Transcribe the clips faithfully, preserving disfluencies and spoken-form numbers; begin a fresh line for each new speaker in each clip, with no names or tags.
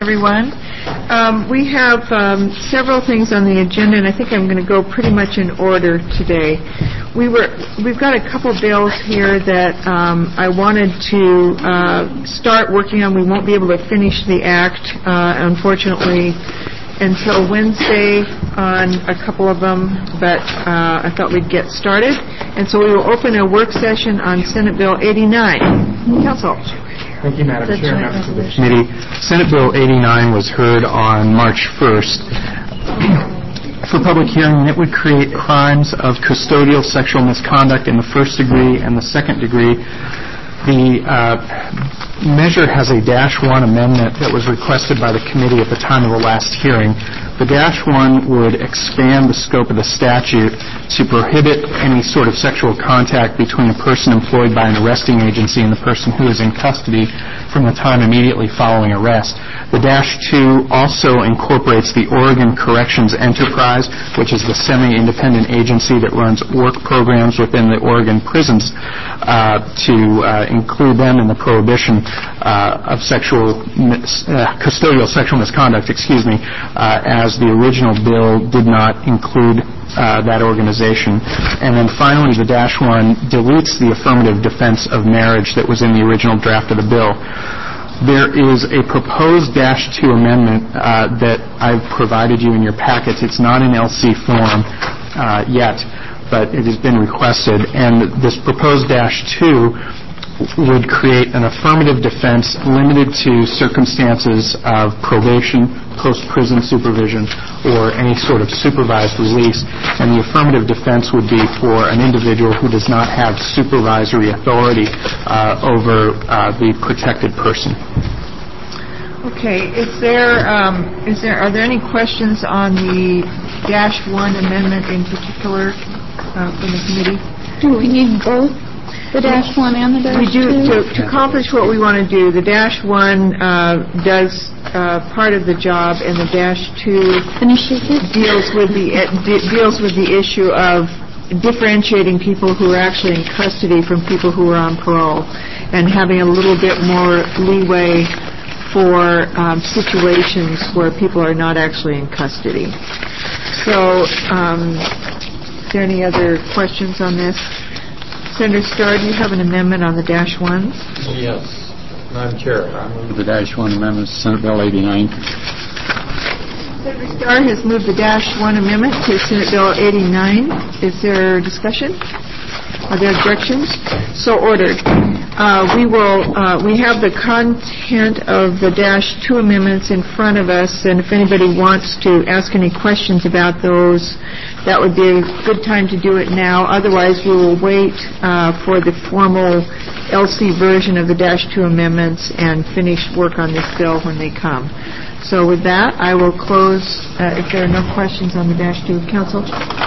Everyone. Um, we have um, several things on the agenda, and I think I'm going to go pretty much in order today. We were, we've got a couple bills here that um, I wanted to uh, start working on. We won't be able to finish the act, uh, unfortunately, until Wednesday on a couple of them, but uh, I thought we'd get started. And so we will open a work session on Senate Bill eighty-nine. Council.
Thank you, Madam Chair, members of the committee. Senate Bill eighty-nine was heard on March first. For public hearing, it would create crimes of custodial sexual misconduct in the first degree and the second degree. The uh, measure has a dash one amendment that was requested by the committee at the time of the last hearing. The dash one would expand the scope of the statute to prohibit any sort of sexual contact between a person employed by an arresting agency and the person who is in custody from the time immediately following arrest. The dash two also incorporates the Oregon Corrections Enterprise, which is the semi-independent agency that runs work programs within the Oregon prisons, uh, to uh, include them in the prohibition uh, of sexual mis- uh, custodial sexual misconduct, excuse me, uh, as the original bill did not include uh, that organization. And then finally, the dash one deletes the affirmative defense of marriage that was in the original draft of the bill. There is a proposed dash two amendment uh, that I've provided you in your packets. It's not in L C form uh, yet, but it has been requested. And this proposed dash two would create an affirmative defense limited to circumstances of probation, post-prison supervision, or any sort of supervised release. And the affirmative defense would be for an individual who does not have supervisory authority uh, over uh, the protected person.
Okay. Is there, um, is there, are there any questions on the dash one amendment in particular uh, from the committee?
Do we need both? The dash one and the dash
we do,
two?
To, to accomplish what we want to do, the dash one uh, does uh, part of the job, and the dash two
Finishes it?
deals with the uh, de- deals with the issue of differentiating people who are actually in custody from people who are on parole, and having a little bit more leeway for um, situations where people are not actually in custody. So, um, is there any other questions on this? Senator Starr, do you have an amendment on the dash ones?
Yes. Madam Chair, I move the dash one amendment to Senate Bill eighty-nine.
Senator Starr has moved the dash one amendment to Senate Bill eighty-nine. Is there discussion? Are there objections? So ordered. Uh, we will. Uh, we have the content of the dash two amendments in front of us, and if anybody wants to ask any questions about those, that would be a good time to do it now. Otherwise, we will wait uh, for the formal L C version of the dash two amendments and finish work on this bill when they come. So with that, I will close. Uh, if there are no questions on the dash two, Council.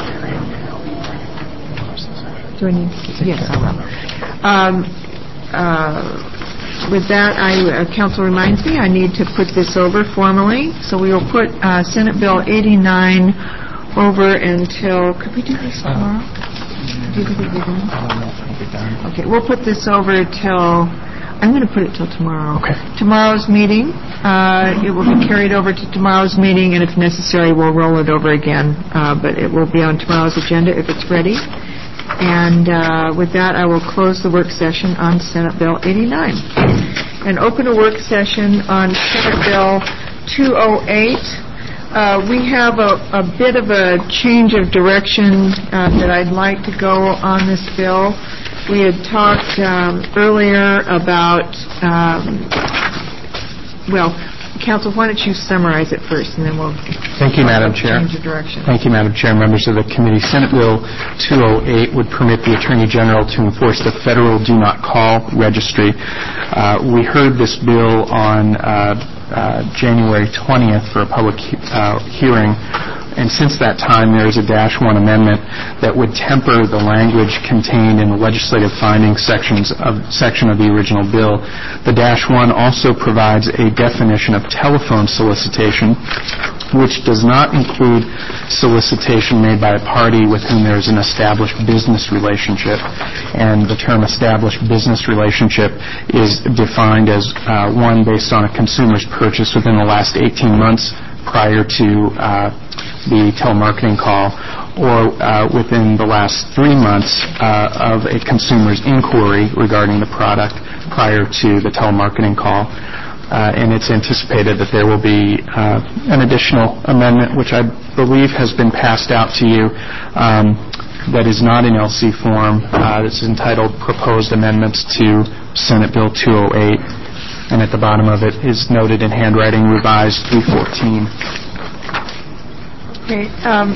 Do I need? Yes, I will. Um, uh, with that, I, uh, Council reminds me I need to put this over formally. So we will put uh, Senate Bill eighty-nine over until. Could we do this tomorrow? Do you think we'll be done? Okay, we'll put this over till. I'm going to put it till tomorrow.
Okay.
Tomorrow's meeting. Uh, it will be carried over to tomorrow's meeting, and if necessary, we'll roll it over again. Uh, but it will be on tomorrow's agenda if it's ready. And uh, with that, I will close the work session on Senate Bill eighty-nine and open a work session on Senate Bill two oh eight. Uh, we have a, a bit of a change of direction uh, that I'd like to go on this bill. We had talked um, earlier about, um, well, Council, why don't you summarize it first, and then we'll
Thank you, Madam Chair.
change of direction.
Thank you, Madam Chair, members of the committee. Senate Bill two oh eight would permit the Attorney General to enforce the federal do not call registry. Uh, we heard this bill on uh, uh, January twentieth for a public he- uh, hearing, And since that time, there is a Dash one amendment that would temper the language contained in the legislative findings sections of, section of the original bill. The Dash one also provides a definition of telephone solicitation, which does not include solicitation made by a party with whom there is an established business relationship. And the term established business relationship is defined as uh, one based on a consumer's purchase within the last eighteen months prior to uh, the telemarketing call, or uh, within the last three months uh, of a consumer's inquiry regarding the product prior to the telemarketing call. Uh, and it's anticipated that there will be uh, an additional amendment, which I believe has been passed out to you, um, that is not in L C form. Uh, this is entitled Proposed Amendments to Senate Bill two oh eight, and at the bottom of it is noted in handwriting revised three fourteen.
Okay. Um,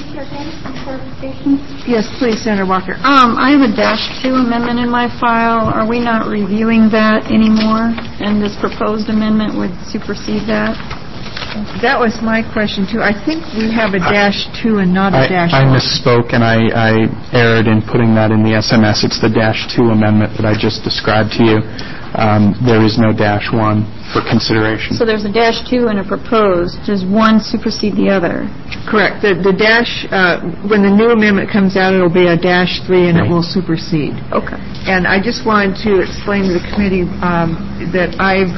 yes, please, Senator Walker.
Um, I have a dash two amendment in my file. Are we not reviewing that anymore? And this proposed amendment would supersede that?
That was my question, too. I think we have a dash two and not a
I,
dash
I
one.
misspoke, and I, I erred in putting that in the S M S. It's the dash two amendment that I just described to you. Um, there is no dash one for consideration.
So there's a dash two and a proposed. Does one supersede the other?
Correct. The, the dash, uh, when the new amendment comes out, it'll be a dash three, and it will supersede.
Okay.
And I just wanted to explain to the committee um, that I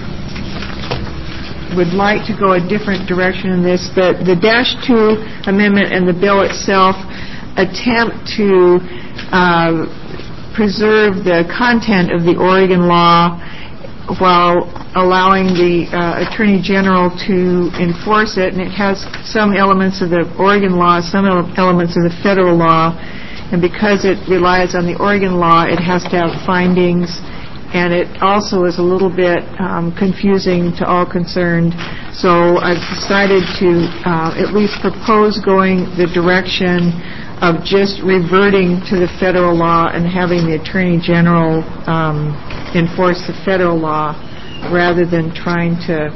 would like to go a different direction in this. But the dash two amendment and the bill itself attempt to uh, preserve the content of the Oregon law while allowing the uh, Attorney General to enforce it. And it has some elements of the Oregon law, some elements of the federal law. And because it relies on the Oregon law, it has to have findings. And it also is a little bit um, confusing to all concerned. So I've decided to uh, at least propose going the direction of just reverting to the federal law and having the Attorney General um, enforce the federal law rather than trying to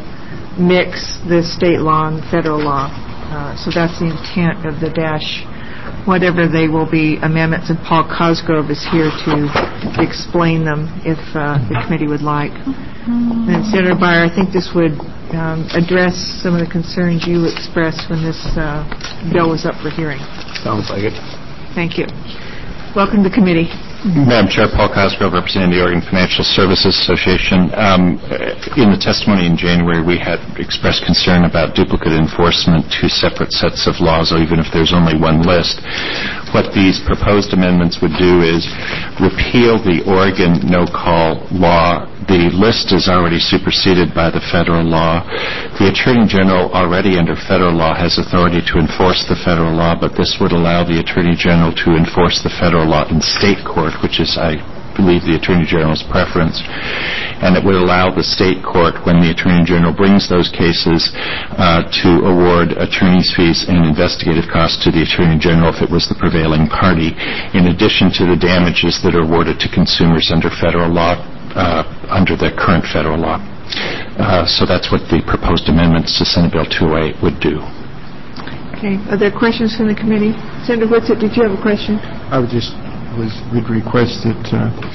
mix the state law and the federal law. Uh, so that's the intent of the dash, whatever they will be amendments, and Paul Cosgrove is here to explain them if uh, the committee would like. And Senator Beyer, I think this would um, address some of the concerns you expressed when this uh, bill was up for hearing.
Sounds like it.
Thank you. Welcome to the committee.
Madam Chair, Paul Cosgrove, representing the Oregon Financial Services Association. Um, in the testimony in January, we had expressed concern about duplicate enforcement, two separate sets of laws, or even if there's only one list. What these proposed amendments would do is repeal the Oregon no-call law. The list is already superseded by the federal law. The Attorney General already under federal law has authority to enforce the federal law, but this would allow the Attorney General to enforce the federal law in state court, which is, I believe, the Attorney General's preference. And it would allow the state court, when the Attorney General brings those cases, uh, to award attorney's fees and investigative costs to the Attorney General if it was the prevailing party, in addition to the damages that are awarded to consumers under federal law, uh, under the current federal law. Uh, so that's what the proposed amendments to Senate Bill two oh eight would do.
Okay. Are there questions from the committee? Senator Whitsitt, did you have a question?
I would just was would request that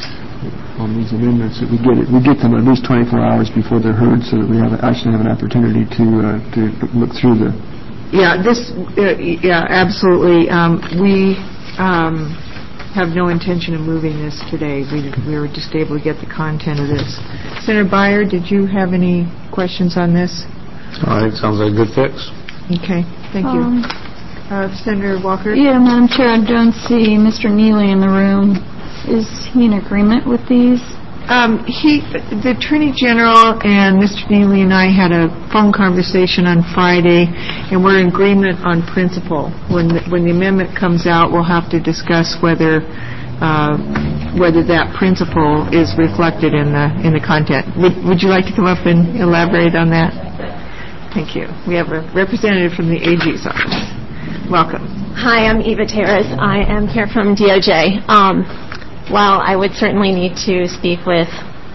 uh, on these amendments that we get it, we get them at least twenty-four hours before they're heard, so that we have actually have an opportunity to uh, to look through the.
Yeah, this. Uh, yeah, absolutely. Um, we um, have no intention of moving this today. We we were just able to get the content of this. Senator Beyer, did you have any questions on this?
I think it sounds like a good fix.
Okay, thank you.
Um,
Uh, Senator Walker?
Yeah, Madam Chair, I don't see Mister Neely in the room. Is he in agreement with these?
Um, he, the Attorney General and Mister Neely and I had a phone conversation on Friday, and we're in agreement on principle. When the, when the amendment comes out, we'll have to discuss whether uh, whether that principle is reflected in the in the content. Would, would you like to come up and elaborate on that? Thank you. We have a representative from the A G's office. Welcome.
Hi, I'm Eva Terrace. I am here from D O J. Um, while I would certainly need to speak with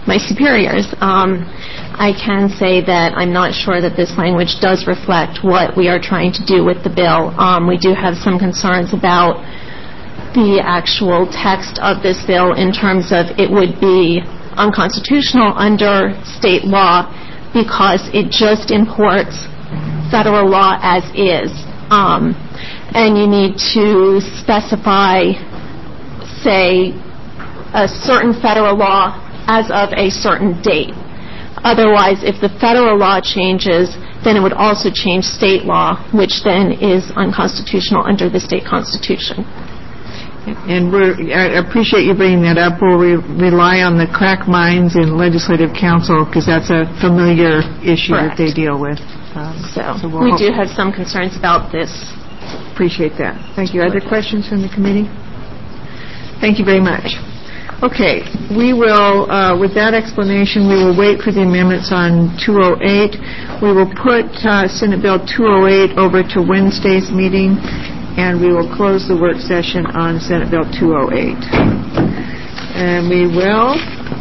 my superiors. Um, I can say that I'm not sure that this language does reflect what we are trying to do with the bill. Um, we do have some concerns about the actual text of this bill in terms of it would be unconstitutional under state law because it just imports federal law as is. Um, and you need to specify, say, a certain federal law as of a certain date. Otherwise, if the federal law changes, then it would also change state law, which then is unconstitutional under the state constitution.
And we're, I appreciate you bringing that up. We'll re- rely on the crack minds in Legislative Council because that's a familiar issue
Correct.
that they deal with. Um,
so
so we'll
we
hope-
do have some concerns about this.
Appreciate that. Thank you. Other questions from the committee? Thank you very much. Okay, we will, uh, with that explanation, we will wait for the amendments on two oh eight. We will put uh, Senate Bill two oh eight over to Wednesday's meeting, and we will close the work session on Senate Bill two oh eight. And we will,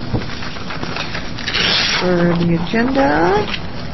for the agenda,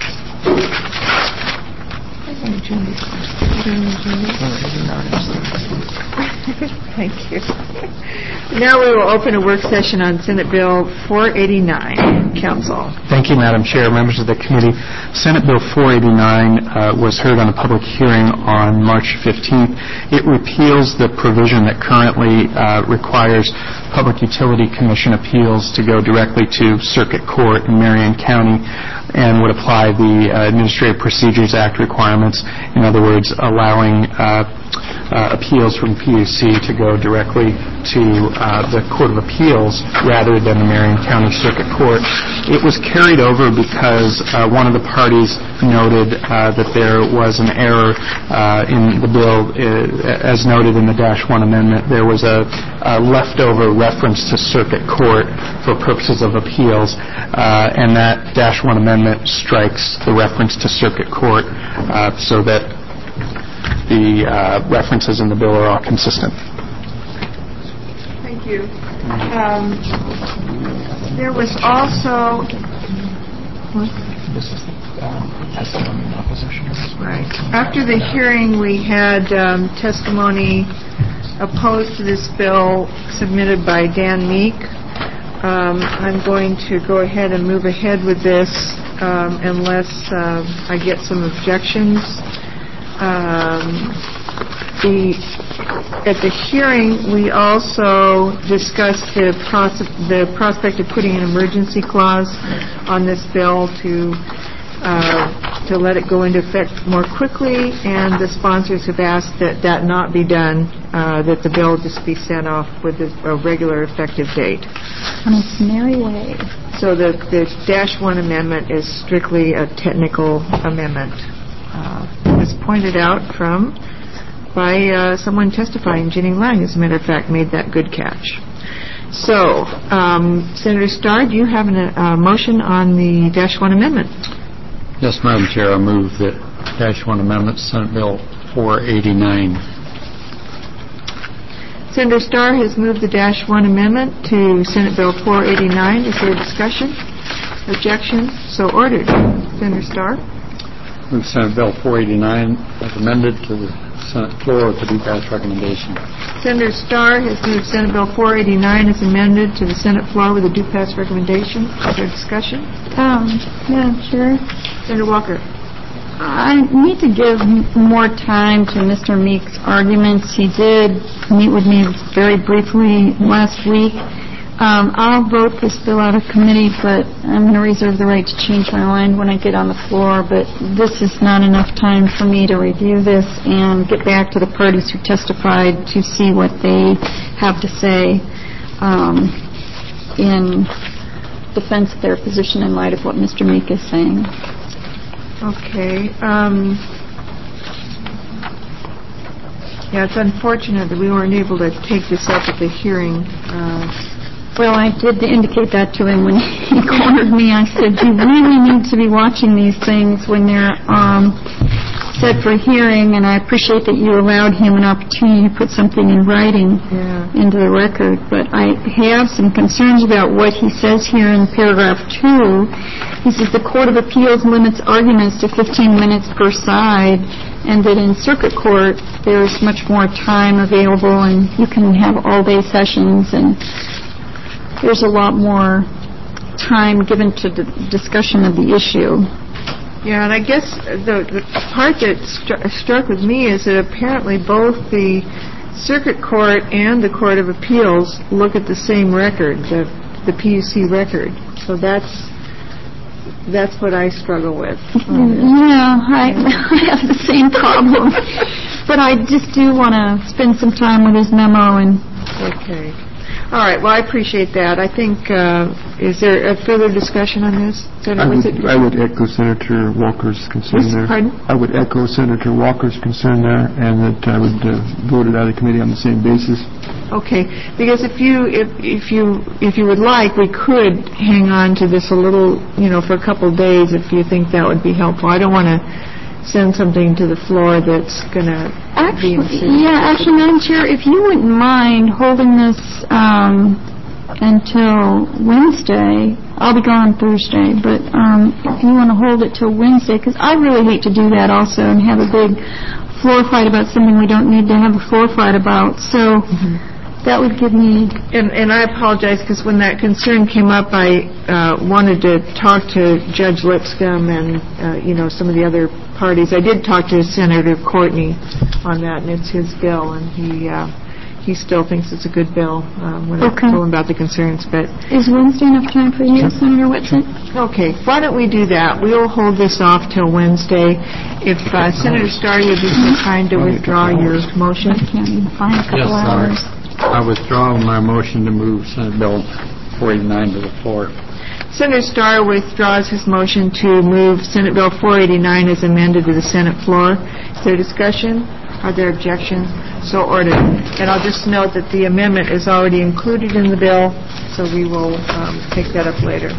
Thank you. Now we will open a work session on Senate Bill four eighty-nine. Council.
Thank you, Madam Chair, members of the committee. Senate Bill four eighty-nine uh, was heard on a public hearing on March fifteenth. It repeals the provision that currently uh, requires Public Utility Commission appeals to go directly to Circuit Court in Marion County and would apply the uh, Administrative Procedures Act requirements. In other words, allowing uh, uh, appeals from P U C to go directly to uh, the Court of Appeals rather than the Marion County Circuit Court. It was carried over because uh, one of the parties noted uh, that there was an error uh, in the bill. Uh, as noted in the Dash one amendment, there was a, a leftover reference to Circuit Court for purposes of appeals, uh, and that Dash one amendment strikes the reference to Circuit Court uh, so that the uh, references in the bill are all consistent.
Thank you. Um, there was also...
This is the um, testimony in opposition.
Right. After the hearing, we had um, testimony opposed to this bill submitted by Dan Meek. Um, I'm going to go ahead and move ahead with this um, unless uh, I get some objections. Um, the, at the hearing, we also discussed the, pros- the prospect of putting an emergency clause on this bill to uh, to let it go into effect more quickly, and the sponsors have asked that that not be done, uh, that the bill just be sent off with a, a regular effective date.
On its merry way.
So the, the Dash one amendment is strictly a technical amendment. Uh, was pointed out from by uh, someone testifying, Jenny Lang, as a matter of fact, made that good catch. So, um, Senator Starr, do you have a uh, motion on the Dash one amendment?
Yes, Madam Chair, I move that Dash one amendment, Senate Bill four eighty-nine.
Senator Starr has moved the Dash one amendment to Senate Bill four eighty-nine. Is there a discussion? Objection? So ordered. Senator Starr?
Move Senate Bill four eighty-nine as amended to the Senate floor with the do-pass recommendation.
Senator Starr has moved Senate Bill four eighty-nine as amended to the Senate floor with a do-pass recommendation. Is there discussion?
Um, Madam Chair,
Senator Walker.
I need to give m- more time to Mister Meek's arguments. He did meet with me very briefly last week. Um, I'll vote this bill out of committee, but I'm going to reserve the right to change my mind when I get on the floor. But this is not enough time for me to review this and get back to the parties who testified to see what they have to say um, in defense of their position in light of what Mister Meek is saying.
Okay. Um, yeah, it's unfortunate that we weren't able to take this up at the hearing. Uh,
Well, I did indicate that to him when he cornered me. I said, you really need to be watching these things when they're um, set for hearing, and I appreciate that you allowed him an opportunity to put something in writing
Yeah.
into the record. But I have some concerns about what he says here in paragraph two. He says the Court of Appeals limits arguments to fifteen minutes per side, and that in circuit court there's much more time available, and you can have all-day sessions, and there's a lot more time given to the discussion of the issue.
Yeah, and I guess the, the part that stru- struck with me is that apparently both the Circuit Court and the Court of Appeals look at the same record, the the P U C record. So that's that's what I struggle with.
Yeah, I, I have the same problem. But I just do want to spend some time with his memo and...
Okay. All right. Well, I appreciate that. I think, uh, is there a further discussion on this?
I would, I would echo Senator Walker's concern
Yes,
there.
pardon?
I would echo Senator Walker's concern there, and that I would uh, vote it out of committee on the same basis.
Okay. Because if you if if you if you would like, we could hang on to this a little, you know, for a couple of days if you think that would be helpful. I don't want to send something to the floor that's going to be...
Actually, yeah, actually, Madam Chair, if you wouldn't mind holding this um, until Wednesday, I'll be gone Thursday, but um, if you want to hold it till Wednesday, because I really hate to do that also and have a big floor fight about something we don't need to have a floor fight about. So mm-hmm. that would give me...
And, and I apologize, because when that concern came up, I uh, wanted to talk to Judge Lipscomb and, uh, you know, some of the other parties. I did talk to Senator Courtney on that, and it's his bill, and he uh, he still thinks it's a good bill um, when
okay.
I told him about the concerns. But
is Wednesday enough time for you, sure. Senator Whitson?
Okay. Why don't we do that? We'll hold this off till Wednesday. If uh, Senator Starr would be so kind to withdraw your motion.
I can't even find a couple
yes,
hours.
I withdraw my motion to move Senate Bill four eighty-nine to the floor.
Senator Starr withdraws his motion to move Senate Bill four eighty-nine as amended to the Senate floor. Is there discussion? Are there objections? So ordered. And I'll just note that the amendment is already included in the bill, so we will um, take that up later.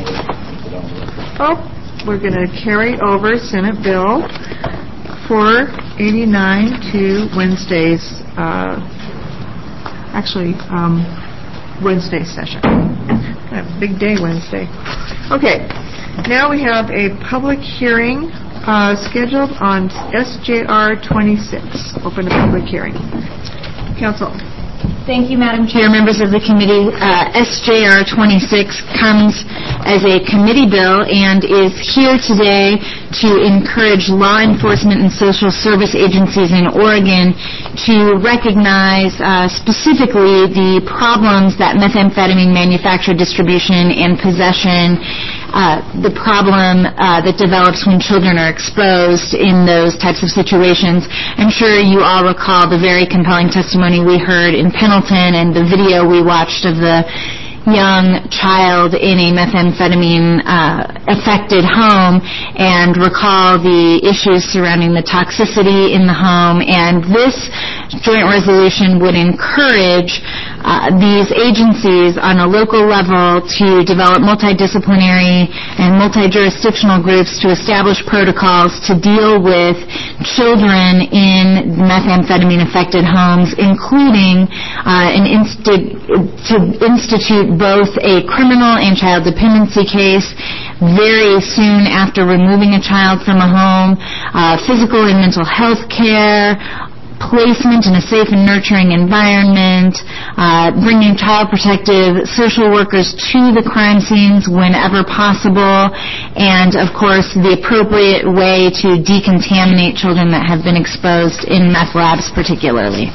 Oh, we're going to carry over Senate Bill four eighty-nine to Wednesday's, uh, actually, um, Wednesday session. A big day Wednesday. Okay. Now we have a public hearing uh, scheduled on S J R twenty-six. Open a public hearing. Council.
Thank you, Madam Chair, members of the committee. Uh, S J R twenty-six comes as a committee bill and is here today to encourage law enforcement and social service agencies in Oregon to recognize uh, specifically the problems that methamphetamine manufacture, distribution, and possession, uh, the problem uh, that develops when children are exposed in those types of situations. I'm sure you all recall the very compelling testimony we heard in Pendleton and the video we watched of the young child in a methamphetamine-affected uh, home, and recall the issues surrounding the toxicity in the home. And this joint resolution would encourage uh, these agencies on a local level to develop multidisciplinary and multi-jurisdictional groups to establish protocols to deal with children in methamphetamine-affected homes, including uh, an insti- to institute both a criminal and child dependency case very soon after removing a child from a home, uh, physical and mental health care, placement in a safe and nurturing environment, uh, bringing child protective social workers to the crime scenes whenever possible, and, of course, the appropriate way to decontaminate children that have been exposed in meth labs particularly.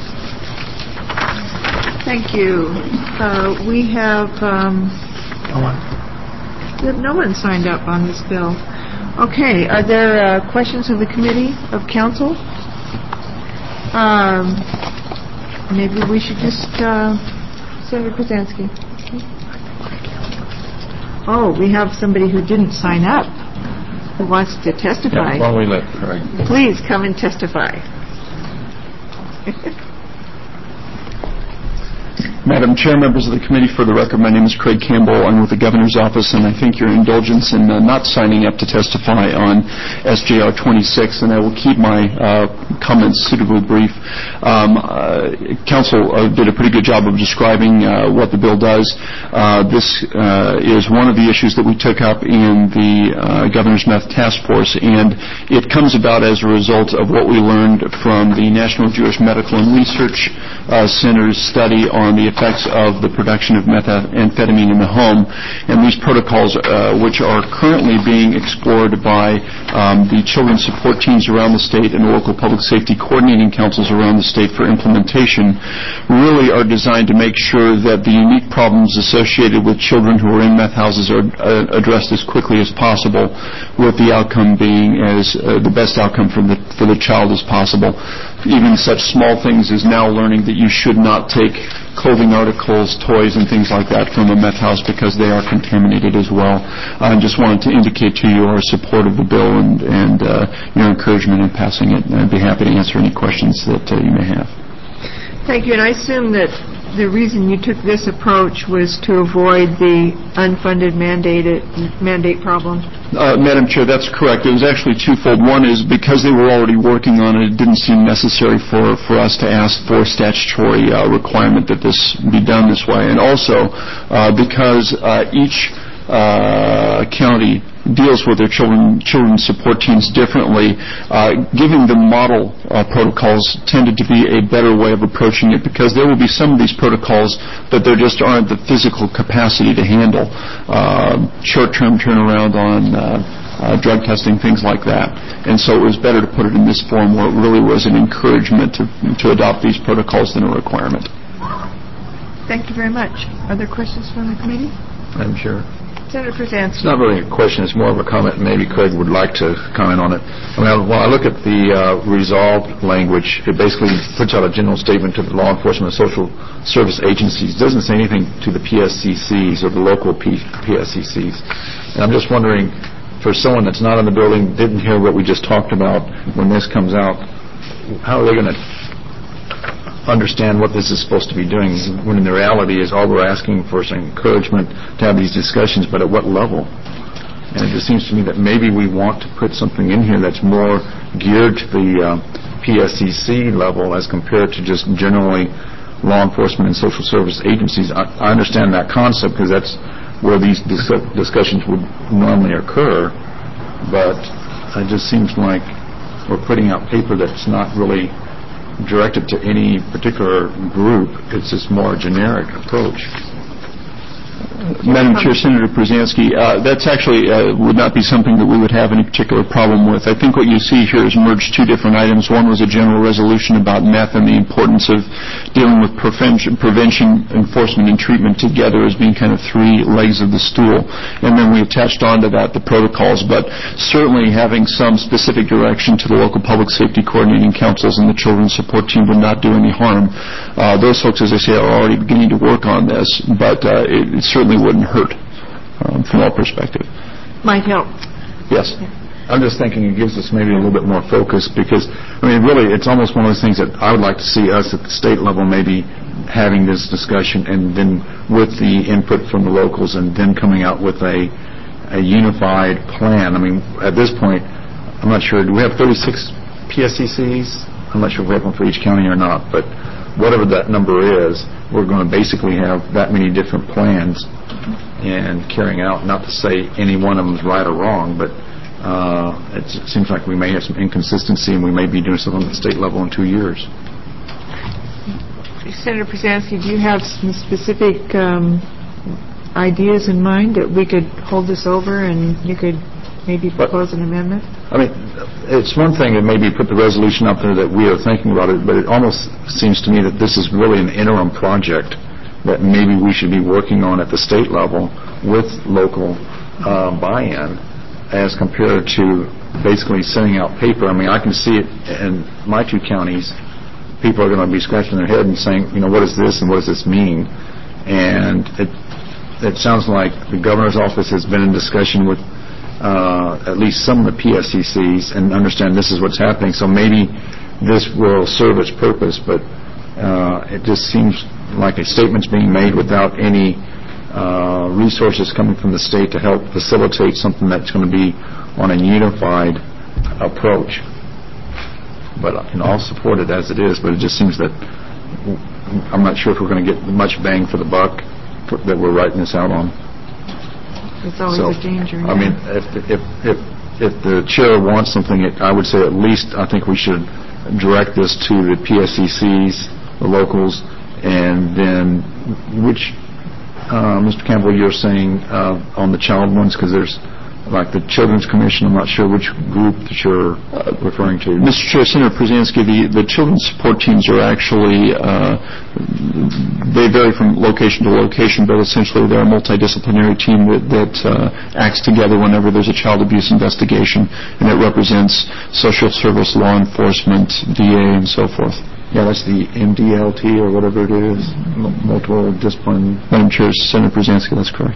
Thank you. Uh, we have um, no one signed up on this bill. Okay. Are there uh, questions of the committee of council? Um, maybe we should just uh, Senator Krasansky. Oh, we have somebody who didn't sign up who wants to testify.
Yeah, while we let Craig.
Please come and testify.
Madam Chair, members of the committee, for the record, my name is Craig Campbell. I'm with the Governor's Office, and I thank your indulgence in uh, not signing up to testify on S J R twenty-six, and I will keep my uh, comments suitably brief. Um, uh, Council uh, did a pretty good job of describing uh, what the bill does. Uh, this uh, is one of the issues that we took up in the uh, Governor's Meth Task Force, and it comes about as a result of what we learned from the National Jewish Medical and Research uh, Center's study on the effects of the production of methamphetamine in the home. And these protocols, uh, which are currently being explored by um, the children's support teams around the state and local public safety coordinating councils around the state for implementation, really are designed to make sure that the unique problems associated with children who are in meth houses are uh, addressed as quickly as possible, with the outcome being as uh, the best outcome for the, for the child as possible. Even such small things as now learning that you should not take clothing articles, toys, and things like that from a meth house because they are contaminated as well. I just wanted to indicate to you our support of the bill and, and uh, your encouragement in passing it. I'd be happy to answer any questions that uh, you may have.
Thank you. And I assume that the reason you took this approach was to avoid the unfunded mandated, mandate problem.
Uh, Madam Chair, that's correct. It was actually twofold. One is because they were already working on it, it didn't seem necessary for, for us to ask for statutory uh, requirement that this be done this way. And also uh, because uh, each uh, county deals with their children children's support teams differently, uh, giving them model uh, protocols tended to be a better way of approaching it, because there will be some of these protocols that there just aren't the physical capacity to handle. Uh, short-term turnaround on uh, uh, drug testing, things like that. And so it was better to put it in this form where it really was an encouragement to, to adopt these protocols than a requirement.
Thank you very much. Are there questions from the committee?
Madam Chair.
Senator Przansky.
It's not really a question, it's more of a comment. Maybe Craig would like to comment on it. I mean, when I look at the uh, resolved language, it basically puts out a general statement to the law enforcement and social service agencies. It doesn't say anything to the P S C Cs or the local P- PSCCs. And I'm just wondering, for someone that's not in the building, didn't hear what we just talked about, when this comes out, how are they going to understand what this is supposed to be doing, when in the reality is all we're asking for is encouragement to have these discussions, but at what level? And it just seems to me that maybe we want to put something in here that's more geared to the uh, P S C C level as compared to just generally law enforcement and social service agencies. I, I understand that concept because that's where these dis- discussions would normally occur, but it just seems like we're putting out paper that's not really directed to any particular group. It's just more a generic approach.
Madam Chair, Senator Przansky, uh, that's actually uh, would not be something that we would have any particular problem with. I think what you see here is merged two different items. One was a general resolution about meth and the importance of dealing with prevention, prevention, enforcement, and treatment together as being kind of three legs of the stool. And then we attached onto that the protocols. But certainly having some specific direction to the local public safety coordinating councils and the children's support team would not do any harm. Uh, those folks, as I say, are already beginning to work on this, but uh, it, it certainly wouldn't hurt um, from our perspective.
Might help.
Yes.
I'm just thinking it gives us maybe a little bit more focus because, I mean, really, it's almost one of those things that I would like to see us at the state level maybe having this discussion and then with the input from the locals and then coming out with a, a unified plan. I mean, at this point, I'm not sure, do we have thirty-six P S C Cs? I'm not sure if we have one for each county or not, but whatever that number is, we're going to basically have that many different plans and carrying out, not to say any one of them is right or wrong, but uh, it seems like we may have some inconsistency and we may be doing something at the state level in two years.
Senator Przansky, do you have some specific um, ideas in mind that we could hold this over and you could maybe propose an amendment?
I mean, it's one thing to maybe put the resolution up there that we are thinking about it, but it almost seems to me that this is really an interim project that maybe we should be working on at the state level with local uh, buy-in as compared to basically sending out paper. I mean, I can see it in my two counties. People are going to be scratching their head and saying, you know, what is this and what does this mean? And it, it sounds like the governor's office has been in discussion with Uh, at least some of the P S C Cs and understand this is what's happening. So maybe this will serve its purpose, but uh, it just seems like a statement's being made without any uh, resources coming from the state to help facilitate something that's going to be on a unified approach. But you know, I'll support it as it is, but it just seems that I'm not sure if we're going to get much bang for the buck for, that we're writing this out on.
It's always
so,
a danger.
I mean, if, if, if, if the chair wants something, it, I would say at least I think we should direct this to the P S C Cs, the locals, and then which, uh, Mister Campbell, you're saying uh, on the child ones, because there's like the Children's Commission, I'm not sure which group that you're uh, referring to.
Mister Chair, Senator Przansky, the, the children's support teams are actually, uh, they vary from location to location, but essentially they're a multidisciplinary team that, that uh, acts together whenever there's a child abuse investigation, and it represents social service, law enforcement, D A, and so forth.
Yeah, that's the M D L T or whatever it is, M- multiple discipline.
Madam Chair, Senator Przansky, that's correct.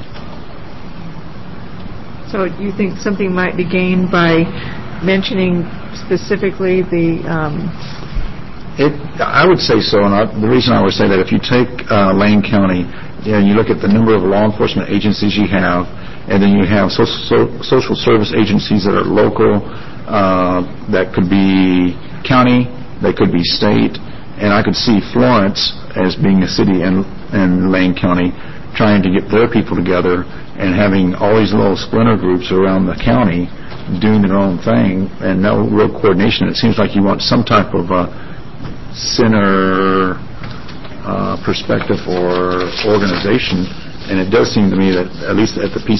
So you think something might be gained by mentioning specifically the... Um,
it, I would say so, and I, the reason I would say that, if you take uh, Lane County, you know, you look at the number of law enforcement agencies you have, and then you have so, so, social service agencies that are local, uh, that could be county, they could be state, and I could see Florence as being a city in, in Lane County trying to get their people together and having all these little splinter groups around the county doing their own thing and no real coordination. It seems like you want some type of uh, center uh, perspective or organization, and it does seem to me that at least at the P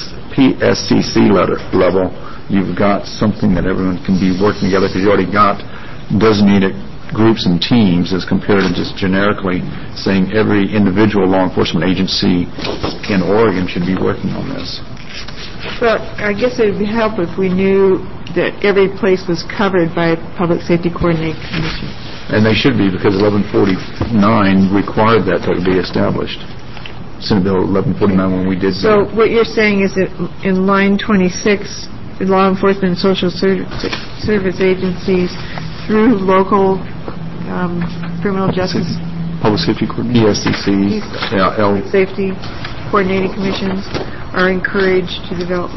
S C C level, you've got something that everyone can be working together, because you already got designated groups and teams as compared to just generically saying every individual law enforcement agency in Oregon should be working on this.
Well, I guess it would help if we knew that every place was covered by a Public Safety Coordinating Commission.
And they should be, because eleven forty-nine required that to be established. Senate Bill eleven forty-nine when we did that.
So what you're saying is that in line twenty-six, law enforcement and social ser- service agencies through local um, criminal justice,
Public Safety Coordinating,
P S C Cs, yeah, L-
safety coordinating commissions are encouraged to develop.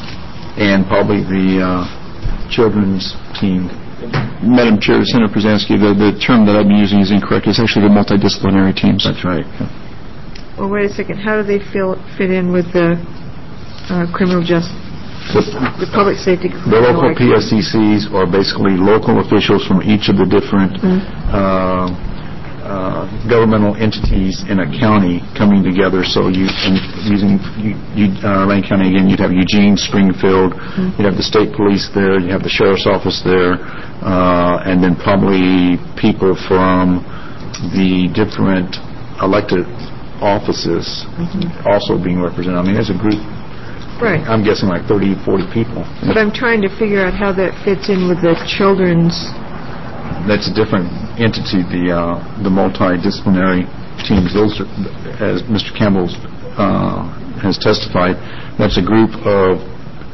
And probably the uh, children's team.
Madam Chair, Senator Przansky, the, the term that I've been using is incorrect. It's actually the multidisciplinary teams.
That's right.
Well, wait a second. How do they feel, fit in with the uh, criminal justice? The, the public safety.
The local P S C Cs are basically local officials from each of the different mm-hmm. uh, uh, governmental entities in a county coming together. So you, in, using you, you, uh, Lane County again, you'd have Eugene, Springfield, mm-hmm. you'd have the state police there, you have the sheriff's office there, uh, and then probably people from the different elected offices mm-hmm. also being represented. I mean, there's a group.
Right.
I'm guessing like thirty, forty people.
But I'm trying to figure out how that fits in with the children's...
That's a different entity, the uh, the multidisciplinary teams. Those are, as Mister Campbell uh, has testified, that's a group of,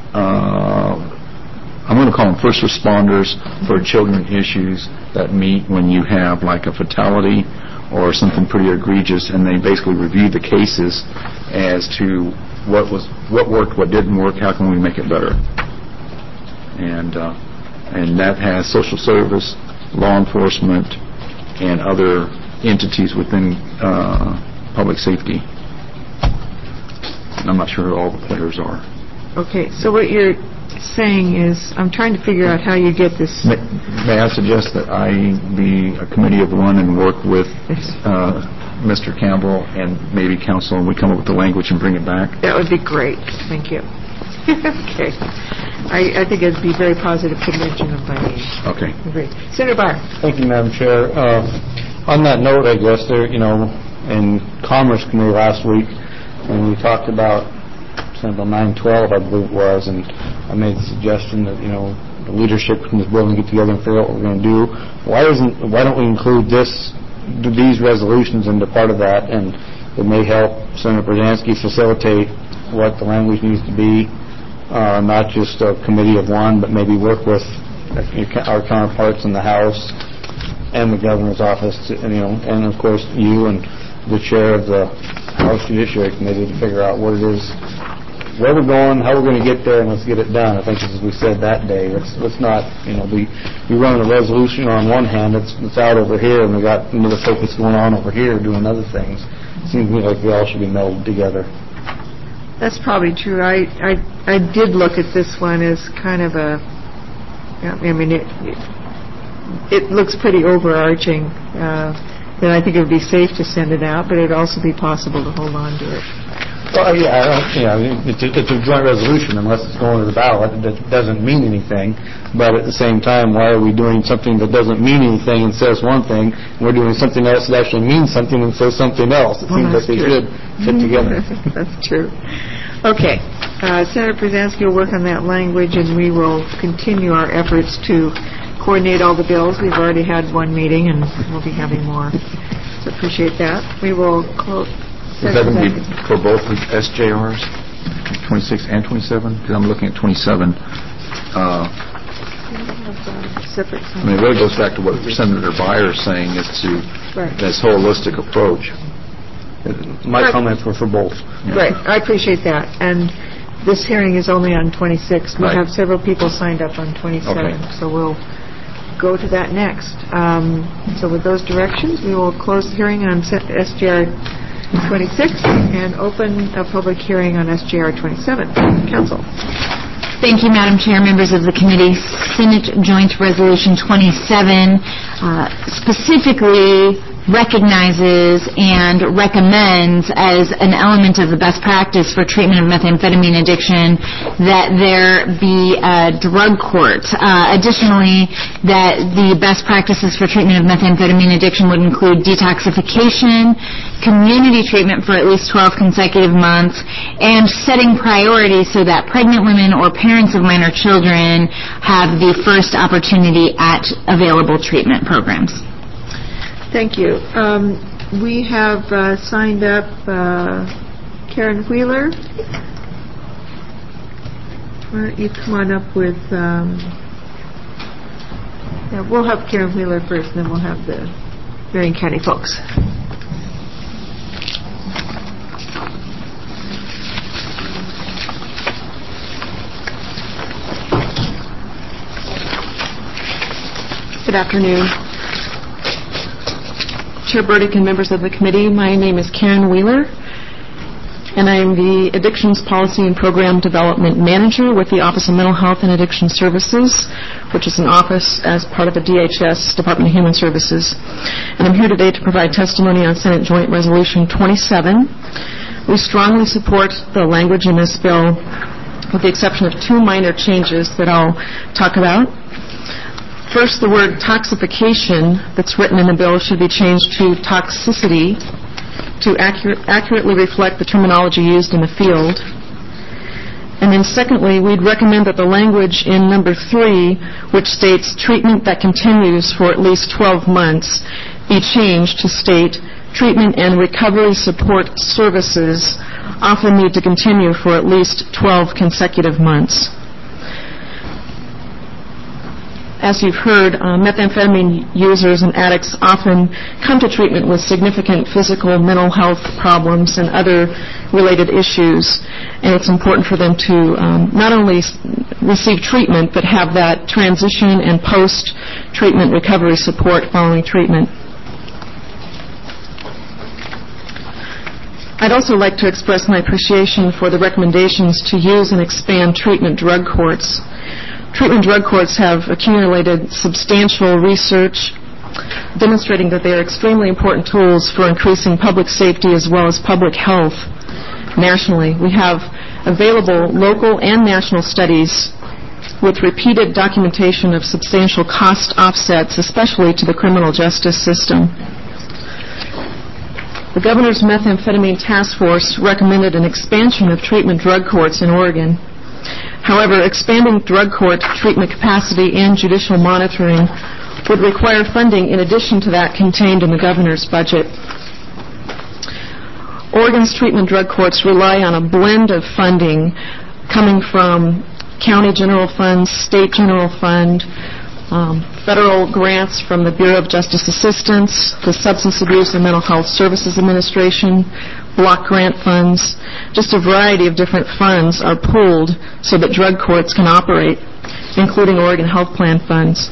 uh, I'm going to call them first responders for children issues that meet when you have like a fatality or something pretty egregious, and they basically review the cases as to what was what worked, what didn't work, how can we make it better. And uh, and that has social service, law enforcement, and other entities within uh, public safety. And I'm not sure who all the players are.
Okay, so what you're saying is, I'm trying to figure out how you get this.
May, may I suggest that I be a committee of one and work with uh, Mister Campbell and maybe council, and we come up with the language and bring it back?
That would be great. Thank you. Okay. I, I think it'd be very positive to mention them by name.
Okay.
Great. Senator Barr.
Thank you, Madam Chair. Uh, on that note, I guess there, you know, in Commerce Committee last week, when we talked about Senate Bill nine twelve, I believe it was, and I made the suggestion that, you know, the leadership in this building get together and figure out what we're going to do. Why isn't? Why don't we include this? these resolutions into part of that, and it may help Senator Przansky facilitate what the language needs to be, uh, not just a committee of one, but maybe work with our counterparts in the House and the governor's office, to, and, you know, and of course you and the chair of the House Judiciary Committee to figure out what it is, where we're going, how we're going to get there, and let's get it done. I think as we said that day, let's let's not, you know, be we run a resolution on one hand, it's it's out over here, and we got another focus going on over here doing other things. It seems to me like we all should be melded together.
That's probably true. I I I did look at this one as kind of a, I mean, it it, it looks pretty overarching. Uh, then I think it would be safe to send it out, but it would also be possible to hold on to it.
Well, yeah, I don't, you know, it's a, it's a joint resolution unless it's going to the ballot. It doesn't mean anything. But at the same time, why are we doing something that doesn't mean anything and says one thing, and we're doing something else that actually means something and says something else? It
well,
seems like they
true.
should fit together.
That's true. Okay. Uh, Senator Brzezinski will work on that language, and we will continue our efforts to coordinate all the bills. We've already had one meeting, and we'll be having more. So appreciate that. We will close.
Is that going to be for both S J Rs, twenty-six and twenty-seven? Because I'm looking at twenty-seven. Uh, I mean, it really goes back to what Senator Beyer is saying as to
right.
this holistic approach.
My
right.
comments were for both.
Yeah. Right. I appreciate that. And this hearing is only on twenty-six. We
right.
have several people signed up on twenty-seven,
okay.
so we'll go to that next. Um, so with those directions, we will close the hearing on S J R twenty-six and open a public hearing on S J R twenty-seven. Council.
Thank you, Madam Chair, members of the committee. Senate Joint Resolution twenty-seven uh, specifically recognizes and recommends as an element of the best practice for treatment of methamphetamine addiction that there be a drug court. Uh, additionally, that the best practices for treatment of methamphetamine addiction would include detoxification, community treatment for at least twelve consecutive months, and setting priorities so that pregnant women or parents of minor children have the first opportunity at available treatment programs.
Thank you. Um, we have uh, signed up uh, Karen Wheeler. Why don't you come on up with... Um, yeah, we'll have Karen Wheeler first, and then we'll have the Marion County folks.
Good afternoon. Chair Burdick and members of the committee, my name is Karen Wheeler, and I am the Addictions Policy and Program Development Manager with the Office of Mental Health and Addiction Services, which is an office as part of the D H S, Department of Human Services. And I'm here today to provide testimony on Senate Joint Resolution twenty-seven. We strongly support the language in this bill, with the exception of two minor changes that I'll talk about. First, the word toxification that's written in the bill should be changed to toxicity to accurate, accurately reflect the terminology used in the field. And then secondly, we'd recommend that the language in number three, which states treatment that continues for at least twelve months, be changed to state treatment and recovery support services often need to continue for at least twelve consecutive months. As you've heard, uh, methamphetamine users and addicts often come to treatment with significant physical, mental health problems and other related issues, and it's important for them to um, not only s- receive treatment, but have that transition and post-treatment recovery support following treatment. I'd also like to express my appreciation for the recommendations to use and expand treatment drug courts. Treatment drug courts have accumulated substantial research demonstrating that they are extremely important tools for increasing public safety as well as public health nationally. We have available local and national studies with repeated documentation of substantial cost offsets, especially to the criminal justice system. The Governor's Methamphetamine Task Force recommended an expansion of treatment drug courts in Oregon. However, expanding drug court treatment capacity and judicial monitoring would require funding in addition to that contained in the governor's budget. Oregon's treatment drug courts rely on a blend of funding coming from county general funds, state general fund, um, federal grants from the Bureau of Justice Assistance, the Substance Abuse and Mental Health Services Administration, block grant funds. Just a variety of different funds are pooled so that drug courts can operate, including Oregon Health Plan funds.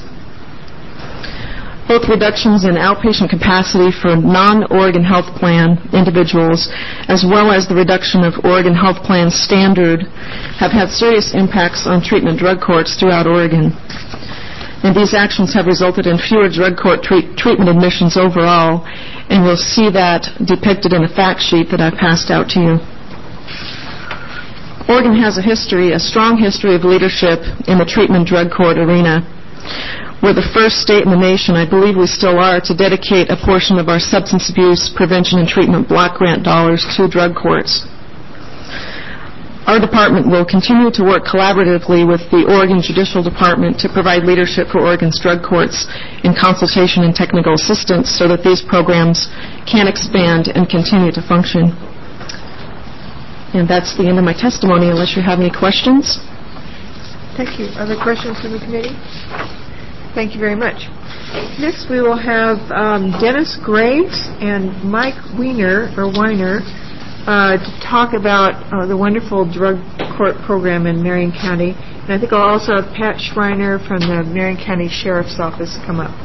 Both reductions in outpatient capacity for non-Oregon Health Plan individuals, as well as the reduction of Oregon Health Plan standard, have had serious impacts on treatment drug courts throughout Oregon. And these actions have resulted in fewer drug court treat- treatment admissions overall, and we'll see that depicted in the fact sheet that I passed out to you. Oregon has a history, a strong history of leadership in the treatment drug court arena. We're the first state in the nation, I believe we still are, to dedicate a portion of our substance abuse prevention and treatment block grant dollars to drug courts. Our department will continue to work collaboratively with the Oregon Judicial Department to provide leadership for Oregon's drug courts in consultation and technical assistance so that these programs can expand and continue to function. And that's the end of my testimony, unless you have any questions.
Thank you. Other questions from the committee? Thank you very much. Next, we will have um, Dennis Graves and Mike Weiner, or Weiner, uh, to talk about uh, the wonderful drug court program in Marion County. And I think I'll also have Pat Schreiner from the Marion County Sheriff's Office come up.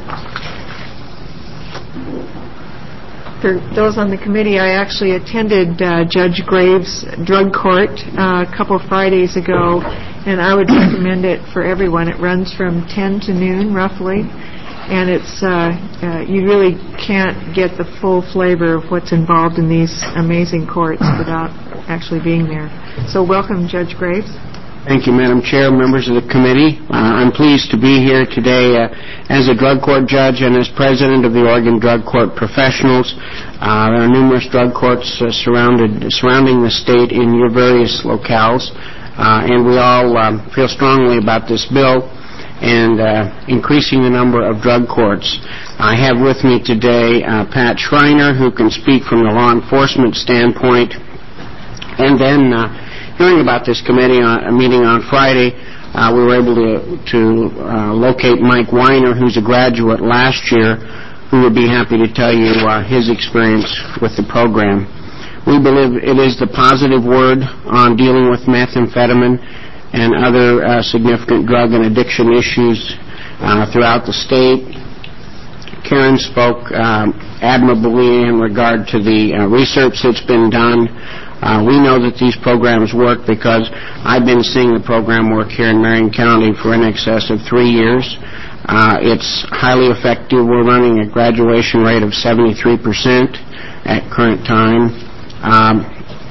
For those on the committee, I actually attended uh, Judge Graves' drug court uh, a couple Fridays ago, and I would recommend it for everyone. It runs from ten to noon, roughly, and it's uh, uh, you really can't get the full flavor of what's involved in these amazing courts without actually being there. So welcome, Judge Graves.
Thank you, Madam Chair, members of the committee. Uh, I'm pleased to be here today uh, as a drug court judge and as president of the Oregon Drug Court Professionals. Uh, there are numerous drug courts uh, surrounded, surrounding the state in your various locales, uh, and we all um, feel strongly about this bill and uh, increasing the number of drug courts. I have with me today uh, Pat Schreiner, who can speak from the law enforcement standpoint, and then uh, hearing about this committee on, a meeting on Friday, uh, we were able to, to uh, locate Mike Weiner, who's a graduate last year, who would be happy to tell you uh, his experience with the program. We believe it is the positive word on dealing with methamphetamine and other uh, significant drug and addiction issues uh, throughout the state. Karen spoke um, admirably in regard to the uh, research that's been done. Uh, we know that these programs work because I've been seeing the program work here in Marion County for in excess of three years. Uh, it's highly effective. We're running a graduation rate of seventy-three percent at current time. Um,